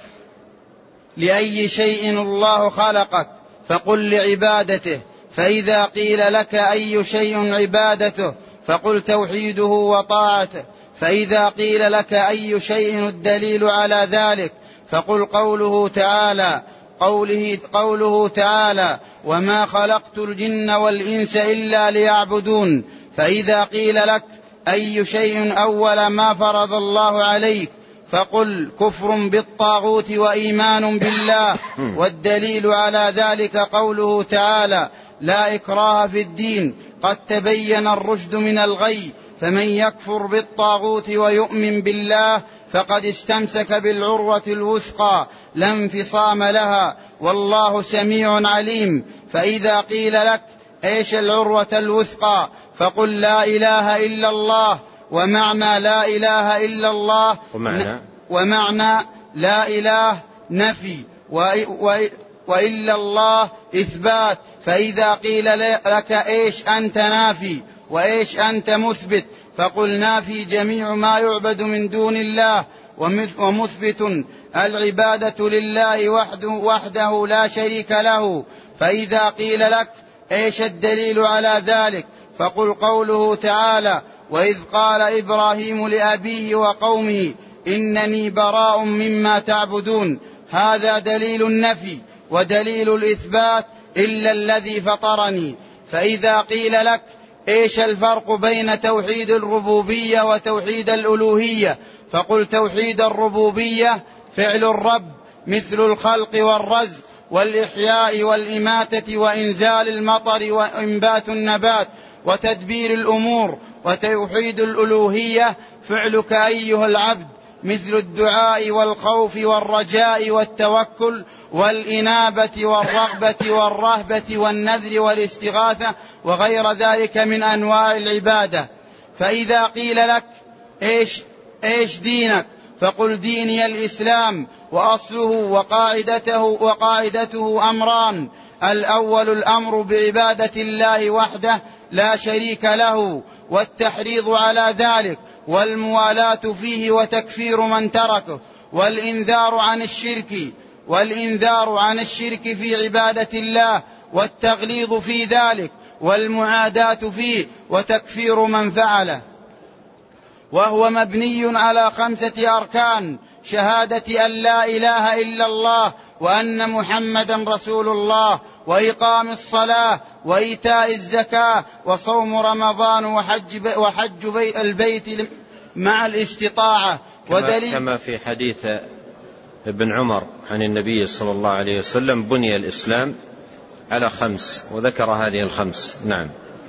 لأي شيء الله خلقك فقل لعبادته. فإذا قيل لك أي شيء عبادته فقل توحيده وطاعته. فإذا قيل لك أي شيء الدليل على ذلك فقل قوله تعالى قوله, قوله تعالى وما خلقت الجن والإنس إلا ليعبدون. فإذا قيل لك أي شيء أول ما فرض الله عليك فقل كفر بالطاغوت وإيمان بالله. والدليل على ذلك قوله تعالى لا إكراه في الدين قد تبين الرشد من الغي فمن يكفر بالطاغوت ويؤمن بالله فقد استمسك بالعروة الوثقى لا انفصام لها والله سميع عليم. فإذا قيل لك ايش العروة الوثقى فقل لا إله إلا الله. ومعنى لا إله إلا الله ومعنى, ومعنى لا إله نفي وإلا الله إثبات. فإذا قيل لك إيش أنت نافي وإيش أنت مثبت فقل نافي جميع ما يعبد من دون الله ومثبت العبادة لله وحده, وحده لا شريك له. فإذا قيل لك إيش الدليل على ذلك فقل قوله تعالى وإذ قال إبراهيم لأبيه وقومه إنني براء مما تعبدون. هذا دليل النفي ودليل الإثبات إلا الذي فطرني. فإذا قيل لك إيش الفرق بين توحيد الربوبية وتوحيد الألوهية فقل توحيد الربوبية فعل الرب مثل الخلق والرزق والإحياء والإماتة وإنزال المطر وإنبات النبات وتدبير الأمور. وتوحيد الألوهية فعلك أيها العبد مثل الدعاء والخوف والرجاء والتوكل والإنابة والرغبة والرهبة والنذر والاستغاثة وغير ذلك من أنواع العبادة. فإذا قيل لك إيش, إيش دينك فقل ديني الإسلام وأصله وقاعدته, وقاعدته أمران. الأول الأمر بعبادة الله وحده لا شريك له والتحريض على ذلك والموالاة فيه وتكفير من تركه والإنذار عن الشرك والإنذار عن الشرك في عبادة الله والتغليظ في ذلك والمعاداة فيه وتكفير من فعله. وهو مبني على خمسة أركان: شهادة أن لا إله إلا الله وأن محمدا رسول الله وإقام الصلاة وإيتاء الزكاة وصوم رمضان وحج, وحج بي البيت مع الاستطاعة. كما, كما في حديث ابن عمر عن النبي صلى الله عليه وسلم بني الإسلام على خمس وذكر هذه الخمس. نعم.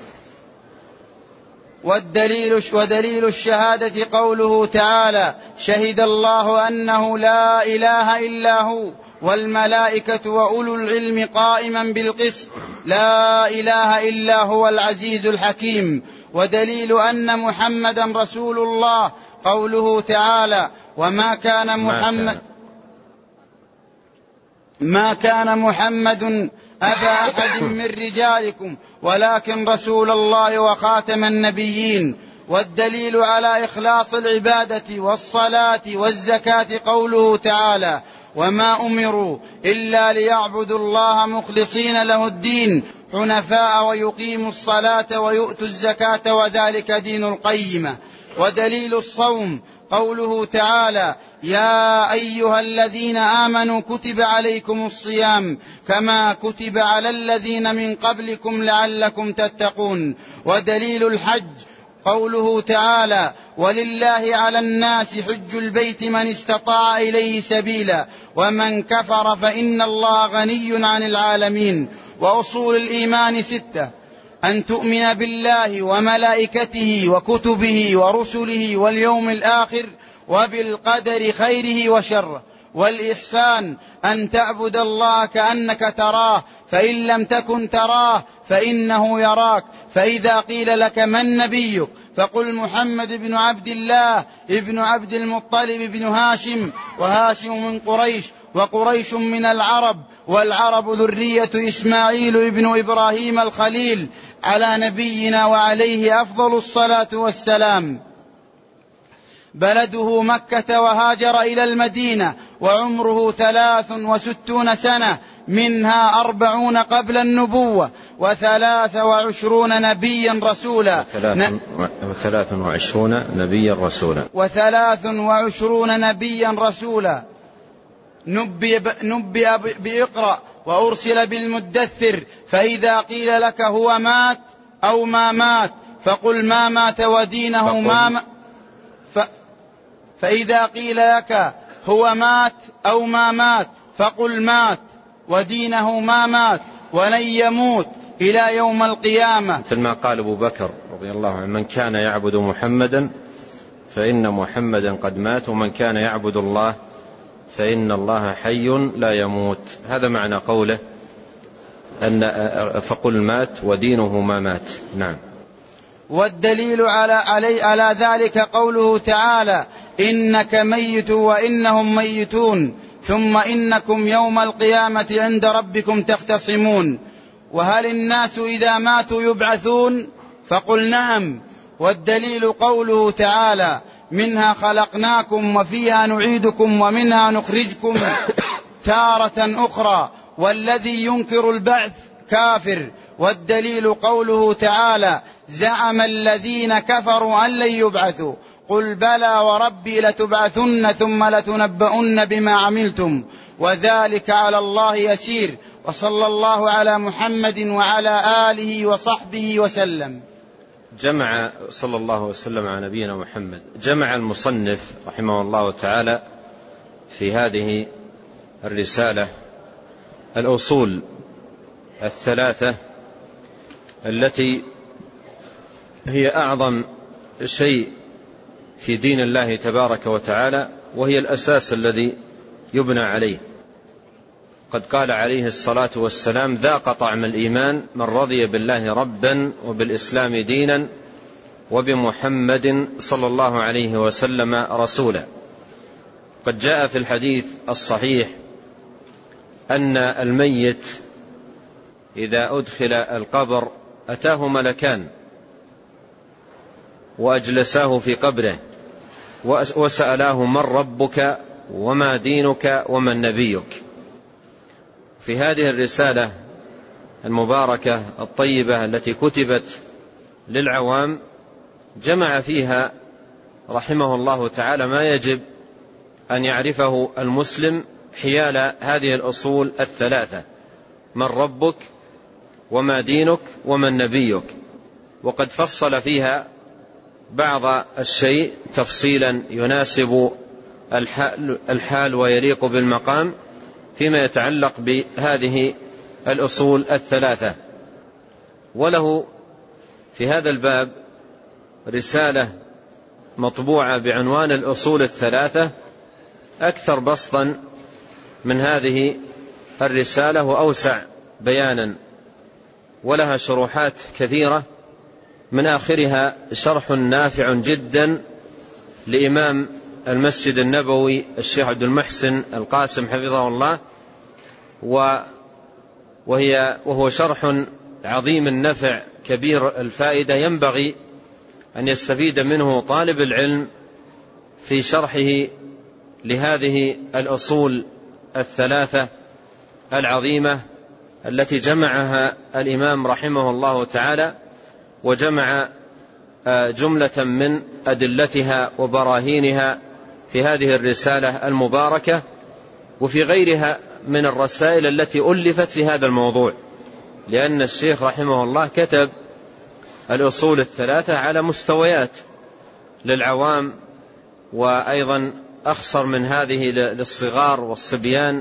والدليل ودليل الشهادة قوله تعالى: شهد الله أنه لا إله إلا هو والملائكة وأولو العلم قائما بالقسط لا إله إلا هو العزيز الحكيم. ودليل أن محمدا رسول الله قوله تعالى: وما كان محمد ما كان محمد أبا أحد من رجالكم ولكن رسول الله وخاتم النبيين. والدليل على إخلاص العبادة والصلاة والزكاة قوله تعالى: وما أمروا إلا ليعبدوا الله مخلصين له الدين حنفاء ويقيموا الصلاة ويؤتوا الزكاة وذلك دين القيمة. ودليل الصوم قوله تعالى: يا أيها الذين آمنوا كتب عليكم الصيام كما كتب على الذين من قبلكم لعلكم تتقون. ودليل الحج قوله تعالى: ولله على الناس حج البيت من استطاع إليه سبيلا ومن كفر فإن الله غني عن العالمين. وأصول الإيمان ستة: أن تؤمن بالله وملائكته وكتبه ورسله واليوم الآخر وبالقدر خيره وشره. والإحسان أن تعبد الله كأنك تراه فإن لم تكن تراه فإنه يراك. فإذا قيل لك من نبيك فقل محمد بن عبد الله ابن عبد المطلب بن هاشم، وهاشم من قريش، وقريش من العرب، والعرب ذرية إسماعيل ابن إبراهيم الخليل على نبينا وعليه أفضل الصلاة والسلام. بلده مكة وهاجر إلى المدينة وعمره ثلاث وستون سنة منها أربعون قبل النبوة وثلاث وعشرون نبيا رسولا وثلاث وعشرون نبيا رسولا وثلاث وعشرون نبيا رسولا نبئ نبئ بإقرأ وأرسل بالمدثر. فإذا قيل لك هو مات أو ما مات فقل ما مات ودينه ما مات. ف... فإذا قيل لك هو مات أو ما مات فقل مات ودينه ما مات ولن يموت إلى يوم القيامة. مثل ما قال أبو بكر رضي الله عنه: من كان يعبد محمدا فإن محمدا قد مات ومن كان يعبد الله فإن الله حي لا يموت. هذا معنى قوله أن فقل مات ودينه ما مات. نعم. والدليل على, علي على ذلك قوله تعالى: إنك ميت وإنهم ميتون ثم إنكم يوم القيامة عند ربكم تختصمون. وهل الناس إذا ماتوا يبعثون؟ فقل نعم. والدليل قوله تعالى: منها خلقناكم وفيها نعيدكم ومنها نخرجكم تارة أخرى. والذي ينكر البعث كافر. والدليل قوله تعالى: زعم الذين كفروا أن لن يبعثوا قل بلى وربي لتبعثن ثم لتنبؤن بما عملتم وذلك على الله يسير. وصلى الله على محمد وعلى آله وصحبه وسلم. جمع صلى الله وسلم على نبينا محمد. جمع المصنف رحمه الله تعالى في هذه الرسالة الأصول الثلاثة التي هي أعظم شيء في دين الله تبارك وتعالى، وهي الأساس الذي يبنى عليه. قد قال عليه الصلاة والسلام: ذاق طعم الإيمان من رضي بالله ربا وبالإسلام دينا وبمحمد صلى الله عليه وسلم رسولا. قد جاء في الحديث الصحيح أن الميت إذا أدخل القبر أتاه ملكان وأجلساه في قبره وسألاه: من ربك وما دينك ومن نبيك؟ في هذه الرسالة المباركة الطيبة التي كتبت للعوام جمع فيها رحمه الله تعالى ما يجب أن يعرفه المسلم حيال هذه الأصول الثلاثة: من ربك وما دينك ومن نبيك. وقد فصل فيها بعض الشيء تفصيلا يناسب الحال, الحال ويليق بالمقام فيما يتعلق بهذه الأصول الثلاثة. وله في هذا الباب رسالة مطبوعة بعنوان الأصول الثلاثة أكثر بسطا من هذه الرسالة وأوسع بيانا، ولها شروحات كثيرة، من آخرها شرح نافع جدا لإمام المسجد النبوي الشيخ عبد المحسن القاسم حفظه الله وهي وهو شرح عظيم النفع كبير الفائدة، ينبغي أن يستفيد منه طالب العلم في شرحه لهذه الأصول الثلاثة العظيمة التي جمعها الإمام رحمه الله تعالى، وجمع جملة من أدلتها وبراهينها في هذه الرسالة المباركة وفي غيرها من الرسائل التي ألفت في هذا الموضوع، لأن الشيخ رحمه الله كتب الأصول الثلاثة على مستويات للعوام، وأيضا أخصر من هذه للصغار والصبيان،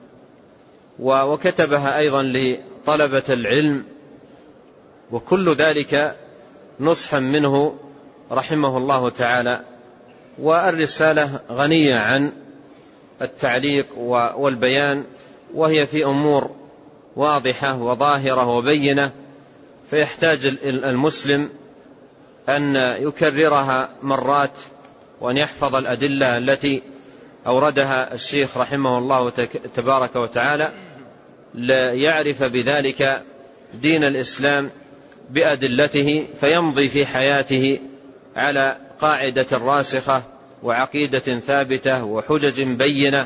وكتبها أيضا لطلبة العلم، وكل ذلك نصحا منه رحمه الله تعالى. والرسالة غنية عن التعليق والبيان، وهي في أمور واضحة وظاهرة وبينة، فيحتاج المسلم أن يكررها مرات، وأن يحفظ الأدلة التي أوردها الشيخ رحمه الله تبارك وتعالى، ليعرف بذلك دين الإسلام بأدلته، فيمضي في حياته على قاعدة راسخة وعقيدة ثابتة وحجج بينة،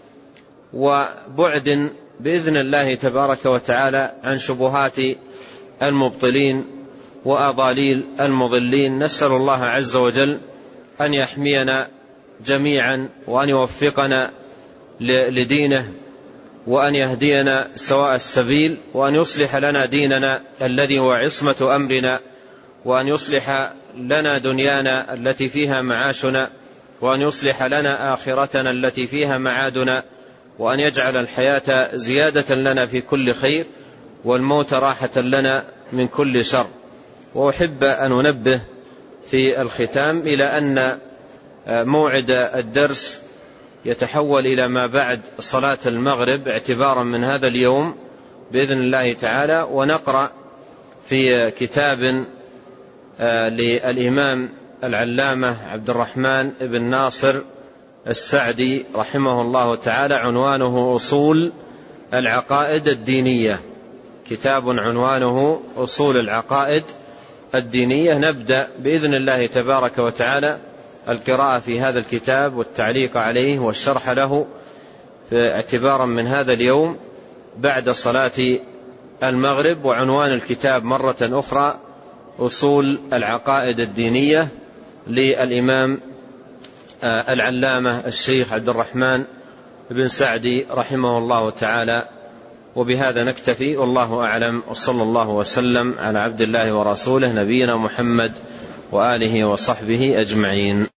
وبعد بإذن الله تبارك وتعالى عن شبهات المبطلين وأضاليل المضلين. نسأل الله عز وجل أن يحمينا جميعا، وأن يوفقنا لدينه، وأن يهدينا سواء السبيل، وأن يصلح لنا ديننا الذي هو عصمة أمرنا، وأن يصلح لنا دنيانا التي فيها معاشنا، وأن يصلح لنا آخرتنا التي فيها معادنا، وأن يجعل الحياة زيادة لنا في كل خير، والموت راحة لنا من كل شر. وأحب أن أنبه في الختام إلى أن موعد الدرس يتحول إلى ما بعد صلاة المغرب اعتبارا من هذا اليوم بإذن الله تعالى، ونقرأ في كتاب للإمام العلامة عبد الرحمن بن ناصر السعدي رحمه الله تعالى، عنوانه أصول العقائد الدينية، كتاب عنوانه أصول العقائد الدينية. نبدأ بإذن الله تبارك وتعالى القراءة في هذا الكتاب والتعليق عليه والشرح له اعتبارا من هذا اليوم بعد صلاة المغرب. وعنوان الكتاب مرة أخرى أصول العقائد الدينية للإمام العلامة الشيخ عبد الرحمن بن سعدي رحمه الله تعالى. وبهذا نكتفي، والله أعلم، وصلى الله وسلم على عبد الله ورسوله نبينا محمد وآله وصحبه أجمعين.